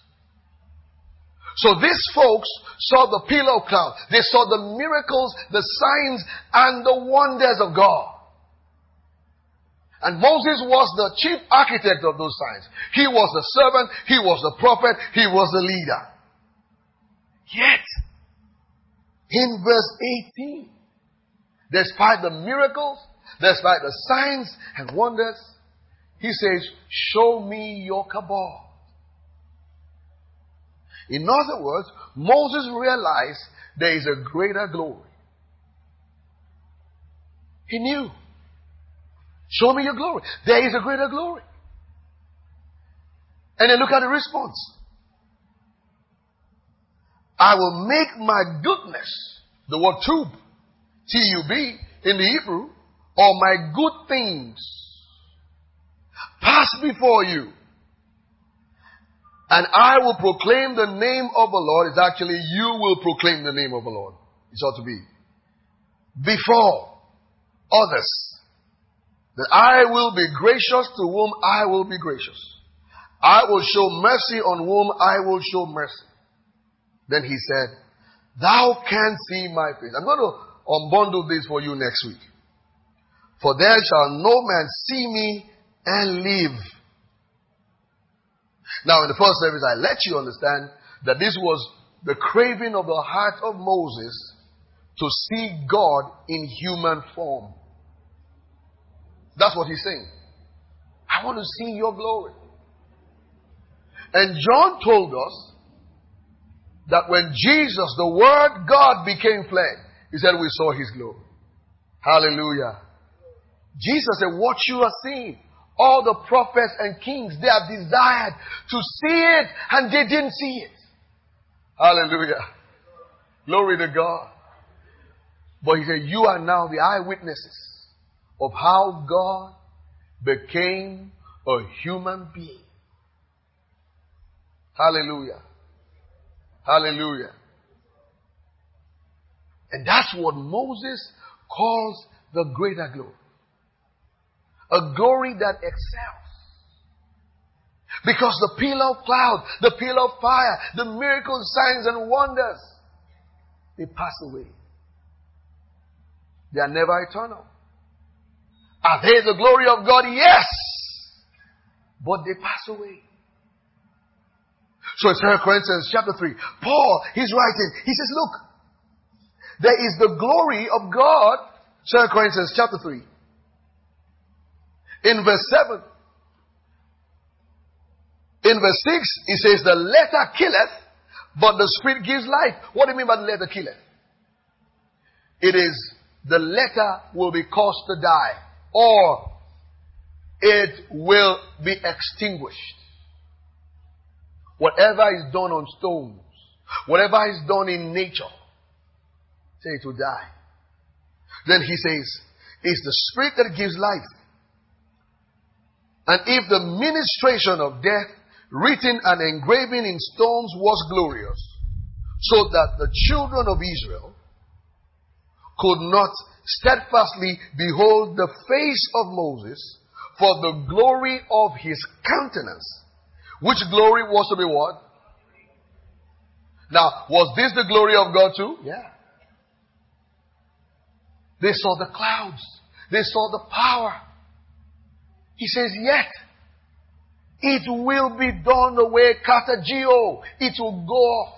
So these folks saw the pillar of cloud. They saw the miracles, the signs, and the wonders of God. And Moses was the chief architect of those signs. He was the servant, he was the prophet, he was the leader. Yet, in verse eighteen, despite the miracles, despite the signs and wonders, he says, show me your kabod. In other words, Moses realized there is a greater glory. He knew. Show me your glory. There is a greater glory. And then look at the response. I will make my goodness, the word tub, T U B, in the Hebrew, or my good things, pass before you. And I will proclaim the name of the Lord. It's actually you will proclaim the name of the Lord. It ought to be. Before others. That I will be gracious to whom I will be gracious. I will show mercy on whom I will show mercy. Then he said, thou canst see my face. I'm going to unbundle this for you next week. For there shall no man see me and live. Now in the first service I let you understand that this was the craving of the heart of Moses to see God in human form. That's what he's saying. I want to see your glory. And John told us that when Jesus, the Word God, became flesh, he said we saw his glory. Hallelujah. Jesus said, what you are seeing, all the prophets and kings, they have desired to see it and they didn't see it. Hallelujah. Glory to God. But he said, you are now the eyewitnesses of how God became a human being. Hallelujah. Hallelujah. And that's what Moses calls the greater glory. A glory that excels. Because the pillar of cloud, the pillar of fire, the miracles, signs and wonders, they pass away. They are never eternal. Are they the glory of God? Yes. But they pass away. So in Second Corinthians chapter three, Paul, he's writing, he says, look, there is the glory of God. Second Corinthians chapter three. In verse seven. In verse six, he says, the letter killeth, but the spirit gives life. What do you mean by the letter killeth? It is the letter will be caused to die, or it will be extinguished. Whatever is done on stones, whatever is done in nature, say it will die. Then he says, it's the spirit that gives life. And if the ministration of death, written and engraven in stones, was glorious, so that the children of Israel could not steadfastly behold the face of Moses for the glory of his countenance. Which glory was to be what? Now, was this the glory of God too? Yeah. They saw the clouds. They saw the power. He says, yet it will be done away, katagio. It will go off.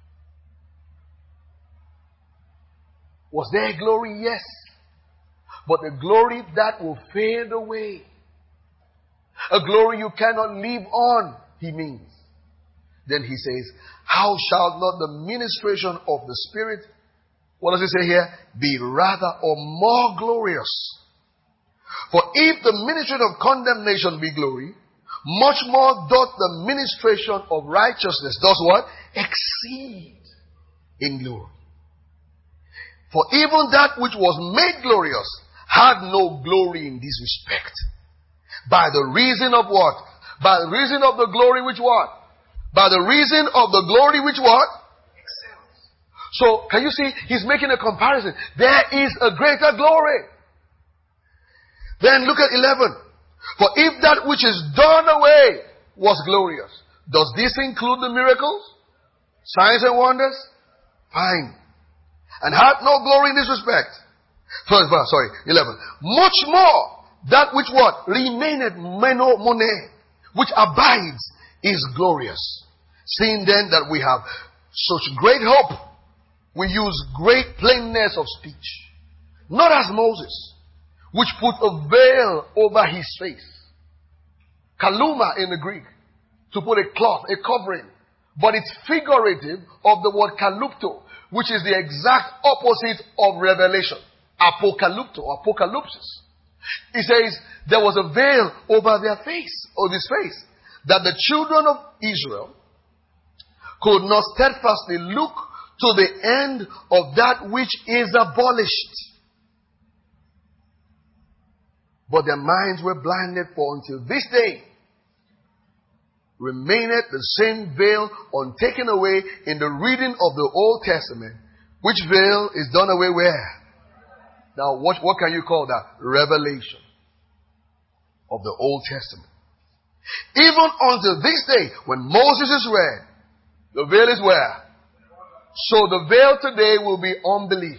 Was there glory? Yes. But the glory that will fade away. A glory you cannot live on, he means. Then he says, how shall not the ministration of the Spirit, what does he say here? Be rather or more glorious. For if the ministration of condemnation be glory, much more doth the ministration of righteousness, does what? Exceed in glory. For even that which was made glorious had no glory in this respect. By the reason of what? By the reason of the glory which what? By the reason of the glory which what? Excels. So, can you see? He's making a comparison. There is a greater glory. Then look at eleven. For if that which is done away was glorious, does this include the miracles? Signs and wonders? Fine. And hath no glory in this respect. First verse, sorry, eleven. Much more, that which what? Remaineth meno mone, which abides, is glorious. Seeing then that we have such great hope, we use great plainness of speech. Not as Moses, which put a veil over his face. Kaluma in the Greek, to put a cloth, a covering. But it's figurative of the word kalupto, which is the exact opposite of revelation. Apocalypto, apocalypsis. He says there was a veil over their face, or his face, that the children of Israel could not steadfastly look to the end of that which is abolished. But their minds were blinded, for until this day remaineth the same veil untaken away in the reading of the Old Testament. Which veil is done away where? Now, what, what can you call that? Revelation of the Old Testament. Even until this day, when Moses is read, the veil is where? So the veil today will be unbelief.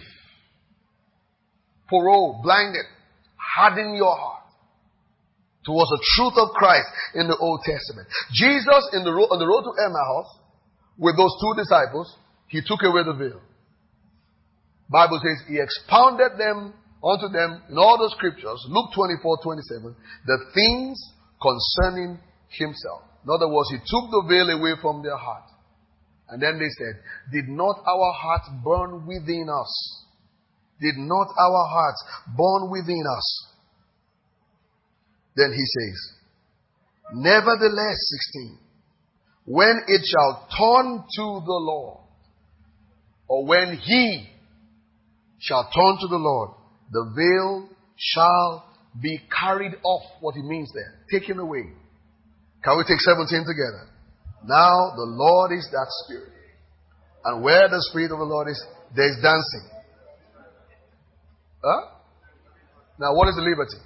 Poro, blinded, harden your heart towards the truth of Christ in the Old Testament. Jesus in the road, on the road to Emmaus with those two disciples, he took away the veil. Bible says he expounded them unto them in all the scriptures, Luke twenty-four, twenty-seven, the things concerning himself. In other words, he took the veil away from their heart. And then they said, did not our hearts burn within us? Did not our hearts burn within us? Then he says, nevertheless, sixteen, when it shall turn to the Lord, or when he shall turn to the Lord. The veil shall be carried off. What it means there. Taken away. Can we take seventeen together? Now the Lord is that Spirit. And where the Spirit of the Lord is, there is dancing. Huh? Now what is the liberty?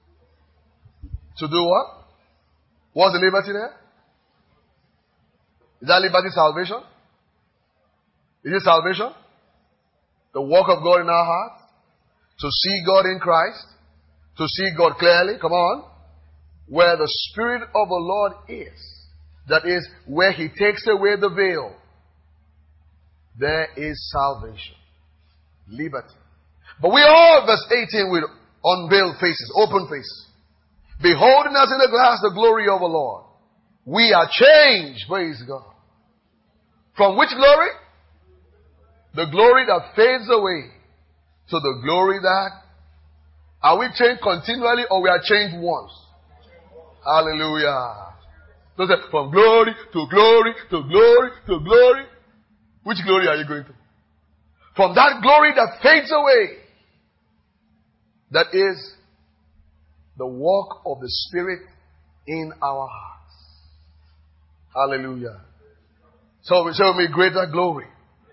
To do what? What's the liberty there? Is that liberty salvation? Is it salvation? The work of God in our hearts? To see God in Christ? To see God clearly? Come on. Where the Spirit of the Lord is. That is, where He takes away the veil. There is salvation. Liberty. But we all, verse eighteen, with unveiled faces, open faces. Beholding us in the glass the glory of the Lord. We are changed, praise God. From which glory? The glory that fades away to the glory that... Are we changed continually or we are changed once? Hallelujah. So say, from glory to glory to glory to glory. Which glory are you going to? From that glory that fades away. That is the work of the Spirit in our hearts. Hallelujah. So we say with me, greater glory.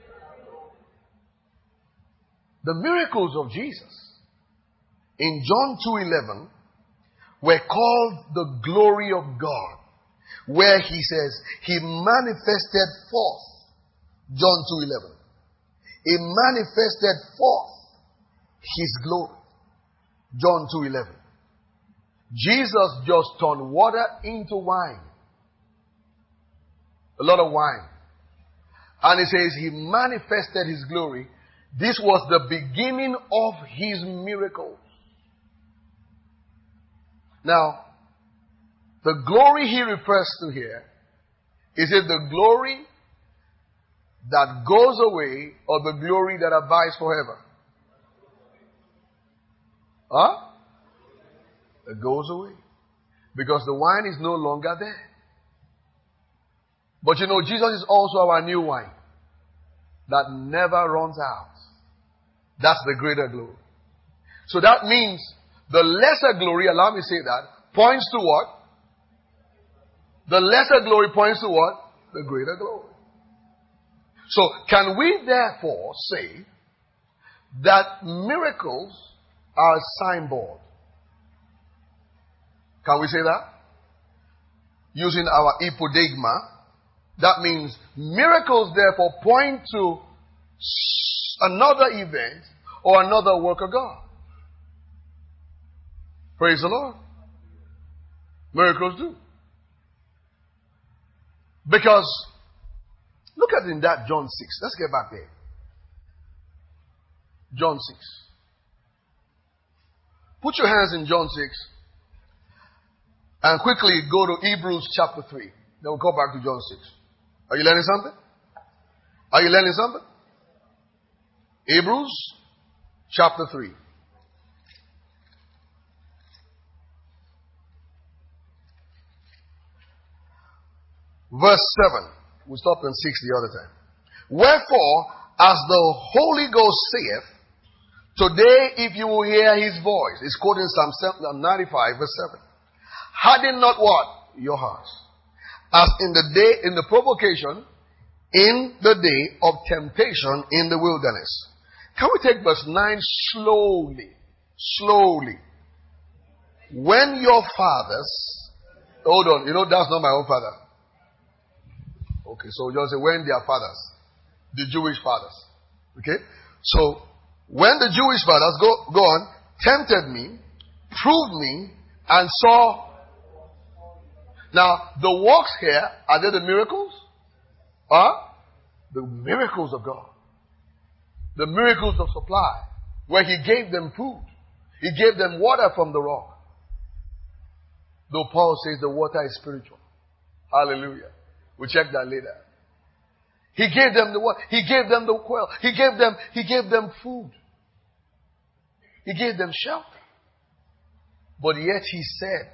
The miracles of Jesus in John two eleven were called the glory of God. Where he says, He manifested forth. John two eleven. He manifested forth His glory. John two eleven. Jesus just turned water into wine. A lot of wine. And He says He manifested His glory. This was the beginning of His miracles. Now, the glory He refers to here, is it the glory that goes away or the glory that abides forever? Huh? That goes away. Because the wine is no longer there. But you know, Jesus is also our new wine that never runs out. That's the greater glory. So that means the lesser glory, allow me to say that, points to what? The lesser glory points to what? The greater glory. So can we therefore say that miracles are a signboard? Can we say that? Using our hypodeigma, that means miracles therefore point to another event or another work of God. Praise the Lord. Miracles do. Because, look at in that John six. Let's get back there. John six. Put your hands in John six. And quickly go to Hebrews chapter three. Then we'll go back to John six. Are you learning something? Are you learning something? Hebrews chapter three. Verse seven. We stopped in six the other time. Wherefore, as the Holy Ghost saith, today if you will hear His voice. It's quoting Psalm ninety-five verse seven. Harden not what? Your hearts. As in the day, in the provocation, in the day of temptation in the wilderness. Can we take verse nine slowly? Slowly. When your fathers, hold on, you know that's not my own father. Okay, so just say when their fathers, the Jewish fathers. Okay? So, when the Jewish fathers, go, go on, tempted me, proved me, and saw. Now, the works here, are they the miracles? Huh? The miracles of God. The miracles of supply. Where He gave them food. He gave them water from the rock. Though Paul says the water is spiritual. Hallelujah. We'll check that later. He gave them the water. He gave them the quail. He gave them, he gave them food. He gave them shelter. But yet He said,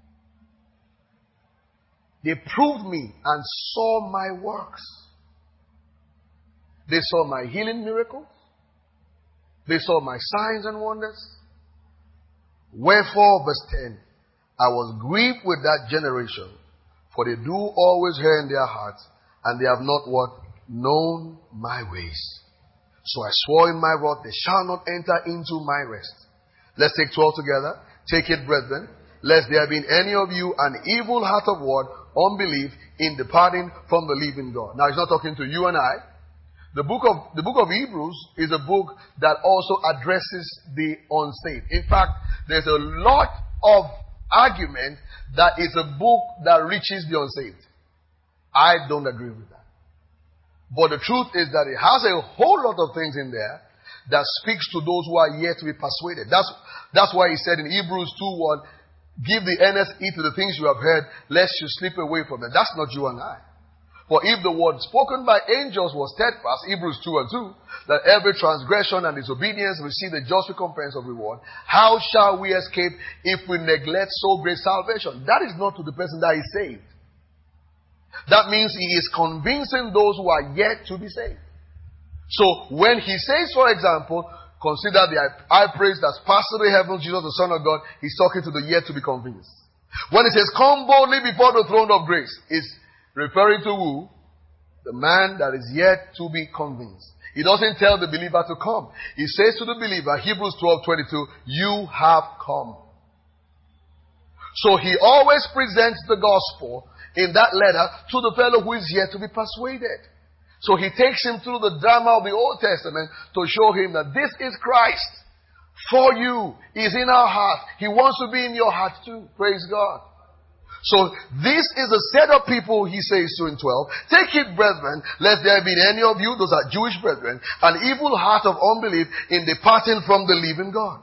they proved me and saw my works. They saw my healing miracles. They saw my signs and wonders. Wherefore, verse ten, I was grieved with that generation, for they do always err in their hearts, and they have not what? Known my ways. So I swore in my wrath, they shall not enter into my rest. Let's take twelve together. Take it, brethren, lest there be in any of you an evil heart of what? Unbelief in departing from the living God. Now, he's not talking to you and I. The book of, the book of Hebrews is a book that also addresses the unsaved. In fact, there's a lot of argument that it's a book that reaches the unsaved. I don't agree with that. But the truth is that it has a whole lot of things in there that speaks to those who are yet to be persuaded. That's, that's why he said in Hebrews two one, give the earnest heed to the things you have heard, lest you slip away from them. That's not you and I. For if the word spoken by angels was steadfast, Hebrews two and two, that every transgression and disobedience receive the just recompense of reward, how shall we escape if we neglect so great salvation? That is not to the person that is saved. That means he is convincing those who are yet to be saved. So when he says, for example, consider the high priest that's passed through the heavens, Jesus the Son of God, he's talking to the yet to be convinced. When he says, come boldly before the throne of grace, it's referring to who? The man that is yet to be convinced. He doesn't tell the believer to come. He says to the believer, Hebrews twelve twenty-two, you have come. So he always presents the gospel in that letter to the fellow who is yet to be persuaded. So he takes him through the drama of the Old Testament to show him that this is Christ for you. He's in our heart. He wants to be in your heart too. Praise God. So this is a set of people, he says to in twelve. Take it, brethren, lest there be in any of you, those are Jewish brethren, an evil heart of unbelief in departing from the living God.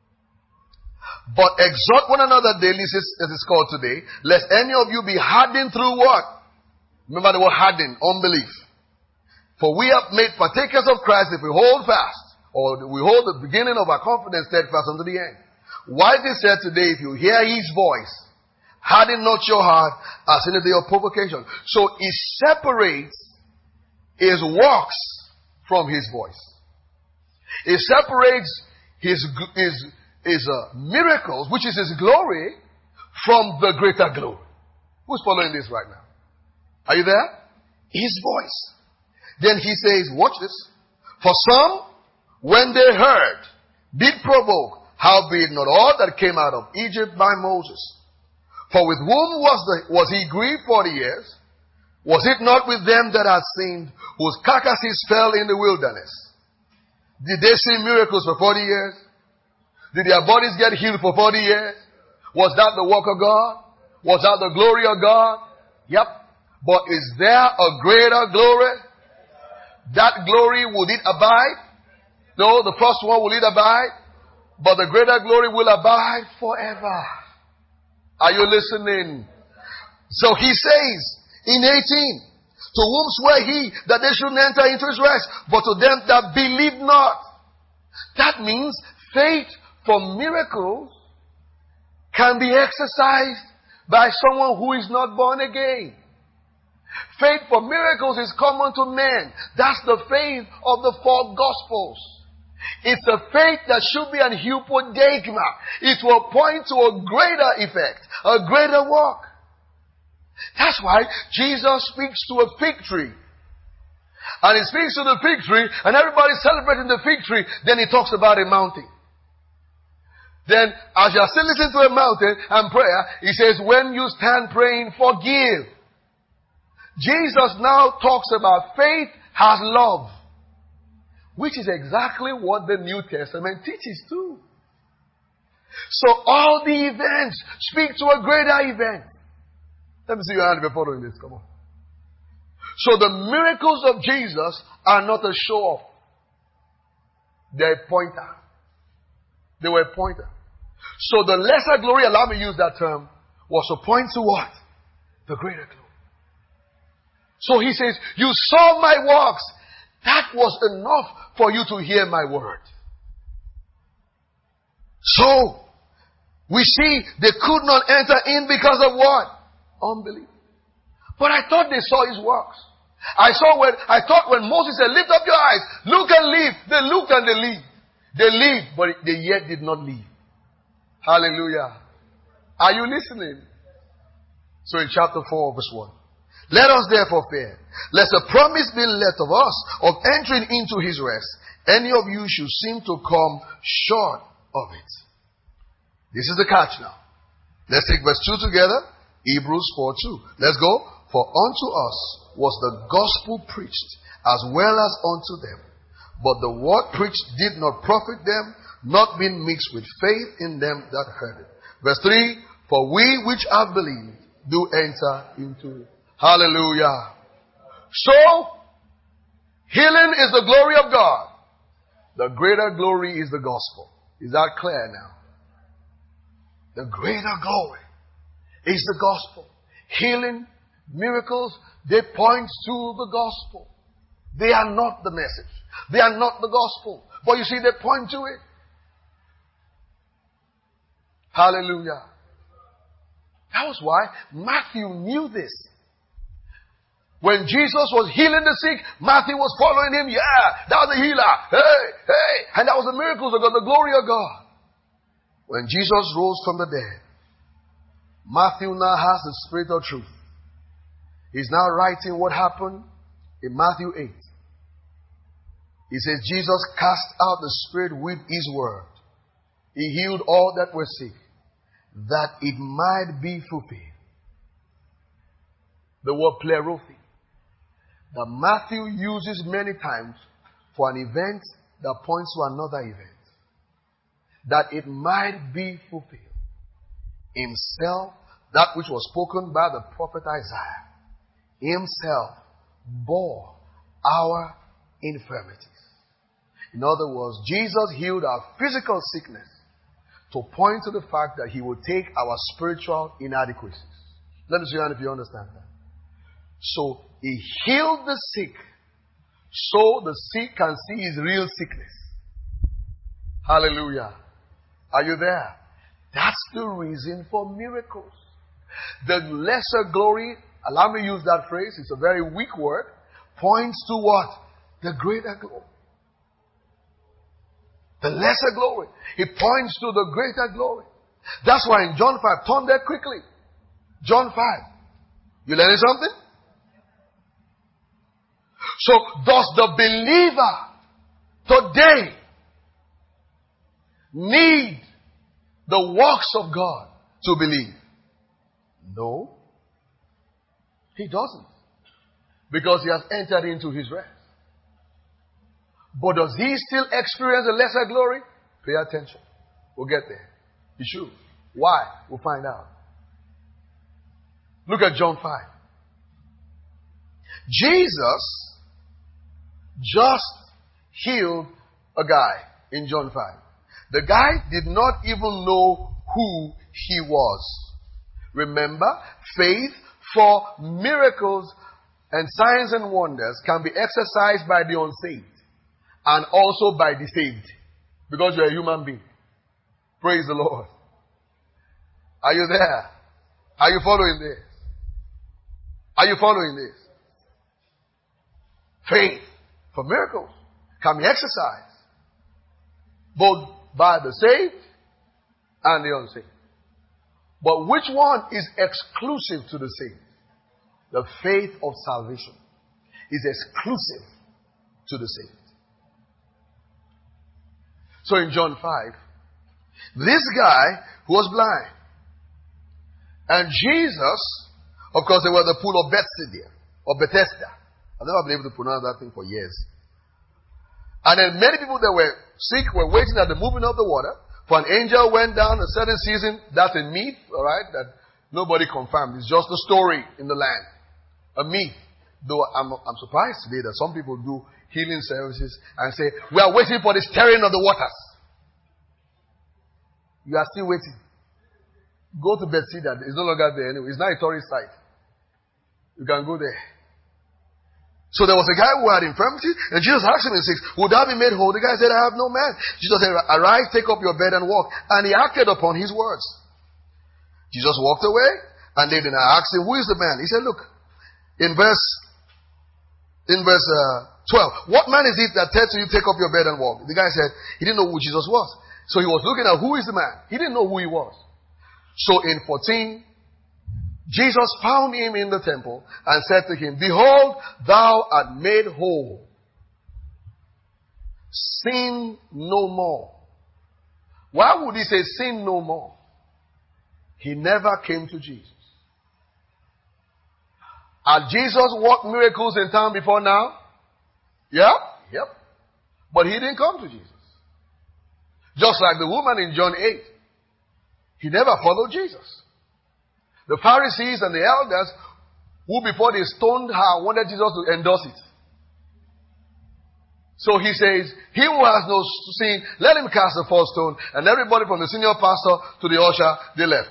But exhort one another daily, as it's called today, lest any of you be hardened through what? Remember the word hardened, unbelief. For we are made partakers of Christ if we hold fast, or we hold the beginning of our confidence steadfast unto the end. Why is it said today, if you hear his voice, harden not your heart as in the day of provocation. So he separates his works from his voice. He separates his, his, his uh, miracles, which is his glory, from the greater glory. Who's following this right now? Are you there? His voice. Then he says, watch this. For some, when they heard, did provoke, howbeit not all that came out of Egypt by Moses. For with whom was the, was he grieved forty years? Was it not with them that had sinned, whose carcasses fell in the wilderness? Did they see miracles for forty years? Did their bodies get healed for forty years? Was that the work of God? Was that the glory of God? Yep. But is there a greater glory? That glory, would it abide? No, the first one, will it abide? But the greater glory will abide forever. Are you listening? So he says in eighteen, to whom swear he that they shouldn't enter into his rest, but to them that believe not. That means faith for miracles can be exercised by someone who is not born again. Faith for miracles is common to men. That's the faith of the four Gospels. It's a faith that should be an hypodeigma. It will point to a greater effect, a greater work. That's why Jesus speaks to a fig tree. And he speaks to the fig tree, and everybody's celebrating the fig tree. Then he talks about a mountain. Then, as you're still listening to a mountain and prayer, he says, when you stand praying, forgive. Jesus now talks about faith has love, which is exactly what the New Testament teaches too. So all the events speak to a greater event. Let me see your hand if you're following this. Come on. So the miracles of Jesus are not a show-off. They're a pointer. They were a pointer. So the lesser glory, allow me to use that term, was to point to what? The greater glory. So he says, you saw my works. That was enough for you to hear my word. So, we see they could not enter in because of what? Unbelief. But I thought they saw his works. I saw when, I thought when Moses said, lift up your eyes, look and live. They looked and they lived. They lived, but they yet did not live. Hallelujah. Are you listening? So in chapter four, verse one. Let us therefore fear, lest a promise be left of us of entering into his rest, any of you should seem to come short of it. This is the catch now. Let's take verse two together. Hebrews four two. Let's go. For unto us was the gospel preached as well as unto them. But the word preached did not profit them, not being mixed with faith in them that heard it. Verse three. For we which have believed do enter into it. Hallelujah. So, healing is the glory of God. The greater glory is the gospel. Is that clear now? The greater glory is the gospel. Healing, miracles, they point to the gospel. They are not the message. They are not the gospel. But you see, they point to it. Hallelujah. That was why Matthew knew this. When Jesus was healing the sick, Matthew was following him. Yeah, that was the healer. Hey, hey. And that was the miracles of God, the glory of God. When Jesus rose from the dead, Matthew now has the spirit of truth. He's now writing what happened in Matthew eight. He says, Jesus cast out the spirit with his word. He healed all that were sick, that it might be fulfilled. The word plerophy, that Matthew uses many times for an event that points to another event. That it might be fulfilled. Himself, that which was spoken by the prophet Isaiah, himself bore our infirmities. In other words, Jesus healed our physical sickness to point to the fact that he would take our spiritual inadequacies. Let me see if you understand that. So, he healed the sick so the sick can see his real sickness. Hallelujah. Are you there? That's the reason for miracles. The lesser glory, allow me to use that phrase, it's a very weak word, points to what? The greater glory. The lesser glory. It points to the greater glory. That's why in John five, turn there quickly. John five. You learning something? So, does the believer today need the works of God to believe? No. He doesn't. Because he has entered into his rest. But does he still experience a lesser glory? Pay attention. We'll get there. He should. Why? We'll find out. Look at John five. Jesus just healed a guy in John five. The guy did not even know who he was. Remember, faith for miracles and signs and wonders can be exercised by the unsaved and also by the saved, because you're a human being. Praise the Lord. Are you there? Are you following this? Are you following this? Faith for miracles can be exercised both by the saved and the unsaved. But which one is exclusive to the saved? The faith of salvation is exclusive to the saved. So in John five, this guy who was blind, and Jesus, of course, they were at the pool of Bethesda, or Bethesda. I've never been able to pronounce that thing for years. And then many people that were sick were waiting at the moving of the water. For an angel went down a certain season. That's a myth, alright, that nobody confirmed. It's just a story in the land. A myth. Though I'm, I'm surprised today that some people do healing services and say, we are waiting for the stirring of the waters. You are still waiting. Go to Bethesda. It's no longer there anyway. It's not a tourist site. You can go there. So there was a guy who had infirmity, and Jesus asked him in six, would thou be made whole? The guy said, I have no man. Jesus said, arise, take up your bed and walk. And he acted upon his words. Jesus walked away, and they then asked him, who is the man? He said, look, in verse In verse uh, twelve. What man is it that tells you, take up your bed and walk? The guy said he didn't know who Jesus was. So he was looking at who is the man. He didn't know who he was. So in fourteen, Jesus found him in the temple and said to him, behold, thou art made whole. Sin no more. Why would he say sin no more? He never came to Jesus. Had Jesus worked miracles in town before now? Yeah? Yep. But he didn't come to Jesus. Just like the woman in John eight. He never followed Jesus. The Pharisees and the elders, who before they stoned her, wanted Jesus to endorse it. So he says, he who has no sin, let him cast the first stone. And everybody from the senior pastor to the usher, they left.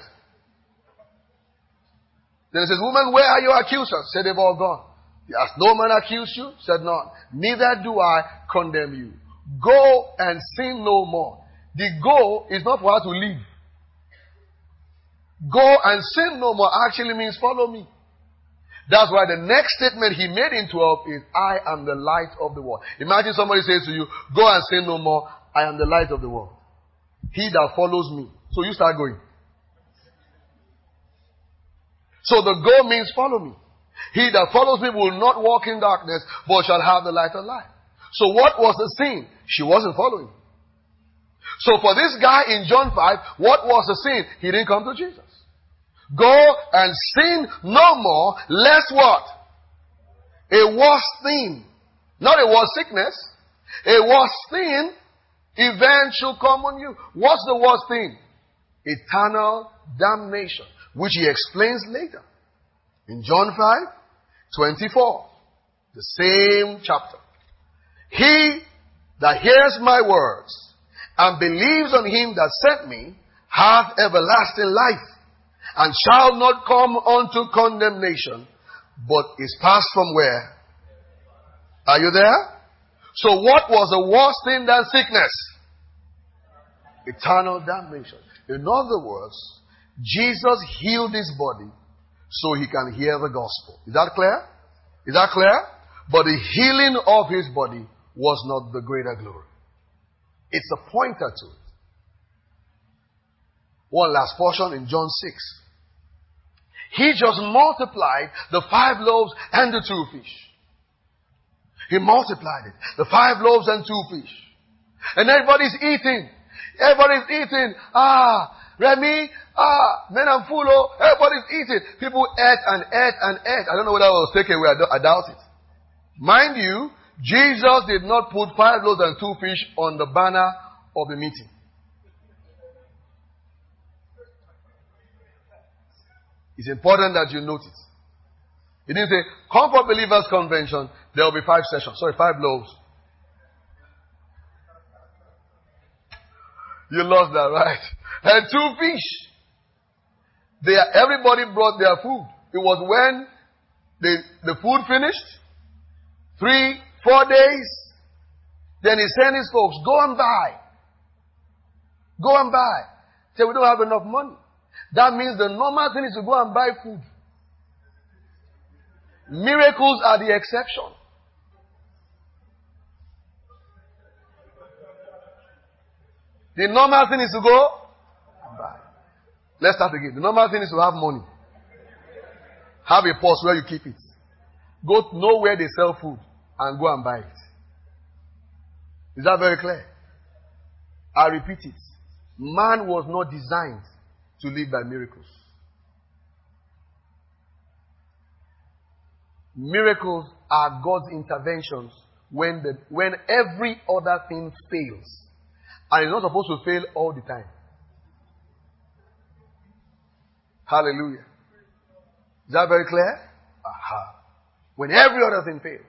Then he says, woman, where are your accusers? Said, they've all gone. Has no man accused you? Said, none. Neither do I condemn you. Go and sin no more. The go is not for her to leave. Go and sin no more actually means follow me. That's why the next statement he made in twelve is, I am the light of the world. Imagine somebody says to you, go and sin no more, I am the light of the world. He that follows me. So you start going. So the go means follow me. He that follows me will not walk in darkness, but shall have the light of life. So what was the sin? She wasn't following. So for this guy in John five, what was the sin? He didn't come to Jesus. Go and sin no more, lest what? A worse thing. Not a worse sickness. A worse thing, event shall come on you. What's the worst thing? Eternal damnation, which he explains later. In John five, twenty-four. The same chapter. He that hears my words and believes on him that sent me hath everlasting life, and shall not come unto condemnation, but is passed from where? Are you there? So what was a worse thing than sickness? Eternal damnation. In other words, Jesus healed his body so he can hear the gospel. Is that clear? Is that clear? But the healing of his body was not the greater glory. It's a pointer to it. One last portion in John six. He just multiplied the five loaves and the two fish. He multiplied it. The five loaves and two fish. And everybody's eating. Everybody's eating. Ah, Remy, ah, men and Fulo, everybody's eating. People ate and ate and ate. I don't know whether it was taken away. I doubt it. Mind you, Jesus did not put five loaves and two fish on the banner of the meeting. It's important that you note it. He didn't say, come for believers convention, there will be five sessions. Sorry, five loaves. You lost that, right? And two fish. They, everybody brought their food. It was when the, the food finished, three, four days, then he sent his folks, go and buy. Go and buy. Say, we don't have enough money. That means the normal thing is to go and buy food. Miracles are the exception. The normal thing is to go and buy. Let's start again. The normal thing is to have money. Have a purse where you keep it. Go know where they sell food and go and buy it. Is that very clear? I repeat it. Man was not designed to live by miracles. Miracles are God's interventions when the, when every other thing fails. And it's not supposed to fail all the time. Hallelujah. Is that very clear? Aha. When every other thing fails,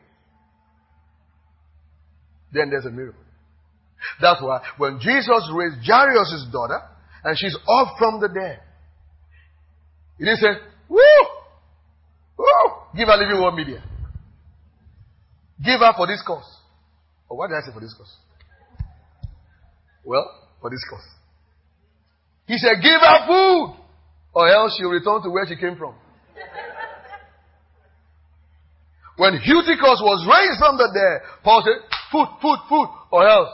then there's a miracle. That's why when Jesus raised Jairus' daughter, and she's off from the dead, he didn't say, woo! Woo! Give her Living Word Media. Give her for this cause. Or what did I say for this cause? Well, for this cause. He said, give her food, or else she'll return to where she came from. When Eutychus was raised from the dead, Paul said, food, food, food, or else.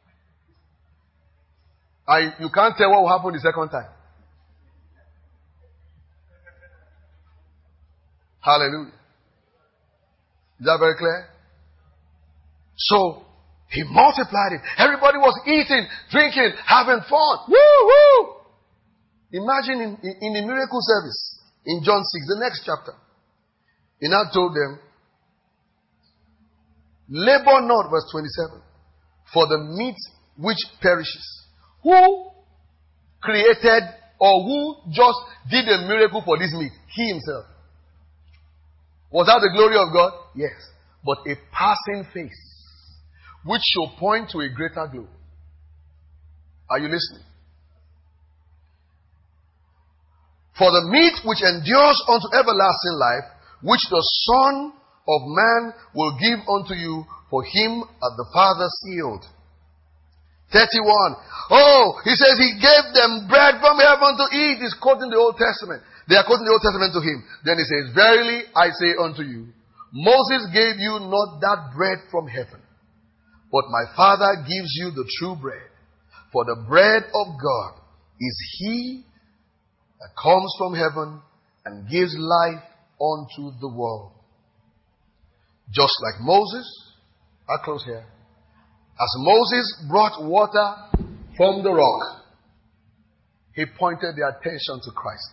I, you can't tell what will happen the second time. Hallelujah. Is that very clear? So, he multiplied it. Everybody was eating, drinking, having fun. Woo, woo! Imagine in, in, in the miracle service, in John six, the next chapter. He now told them, labor not, verse twenty-seven, for the meat which perishes. Who created or who just did a miracle for this meat? He himself. Was that the glory of God? Yes. But a passing face, which shall point to a greater glory. Are you listening? For the meat which endures unto everlasting life, which the Son of Man will give unto you, for him hath the Father sealed. thirty-one. Oh, he says he gave them bread from heaven to eat. He's quoting the Old Testament. They are quoting the Old Testament to him. Then he says, verily I say unto you, Moses gave you not that bread from heaven, but my Father gives you the true bread. For the bread of God is he that comes from heaven and gives life unto the world. Just like Moses, I'll close here. As Moses brought water from the rock, he pointed their attention to Christ.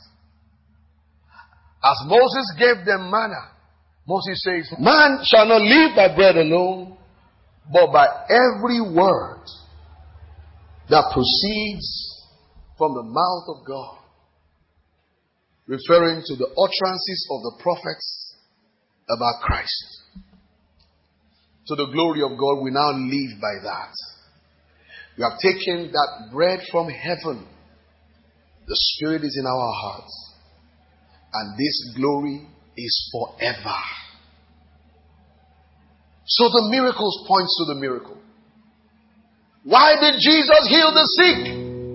As Moses gave them manna, Moses says, man shall not live by bread alone, but by every word that proceeds from the mouth of God. Referring to the utterances of the prophets about Christ. To the glory of God, we now live by that. We have taken that bread from heaven. The Spirit is in our hearts. And this glory is forever. So the miracles point to the miracle. Why did Jesus heal the sick?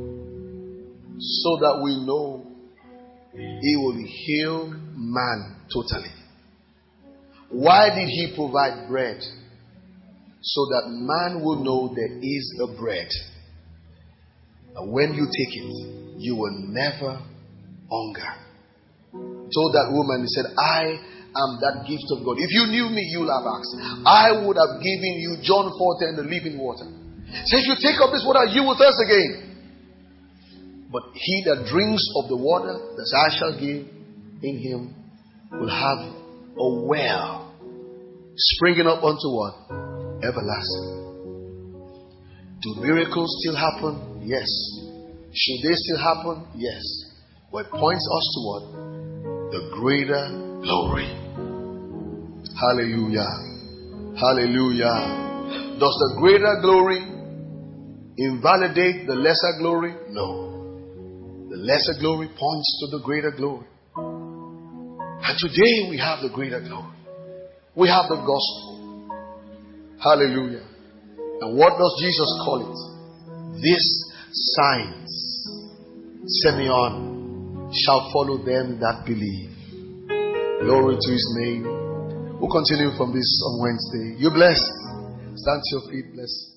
So that we know he will heal man totally. Why did he provide bread? So that man will know there is a bread. And when you take it, you will never hunger. He told that woman, he said, I am that gift of God. If you knew me, you would have asked. I would have given you John four ten, the living water. So if you take up this water, you will thirst again. But he that drinks of the water that I shall give in him will have a well springing up unto what? Everlasting. Do miracles still happen? Yes. Should they still happen? Yes. But it points us to what? The greater glory. Hallelujah. Hallelujah. Does the greater glory invalidate the lesser glory? No. The lesser glory points to the greater glory. And today we have the greater glory. We have the gospel. Hallelujah. And what does Jesus call it? These signs, Simeon, shall follow them that believe. Glory to his name. We'll continue from this on Wednesday. You're blessed. Stand to your feet, blessed.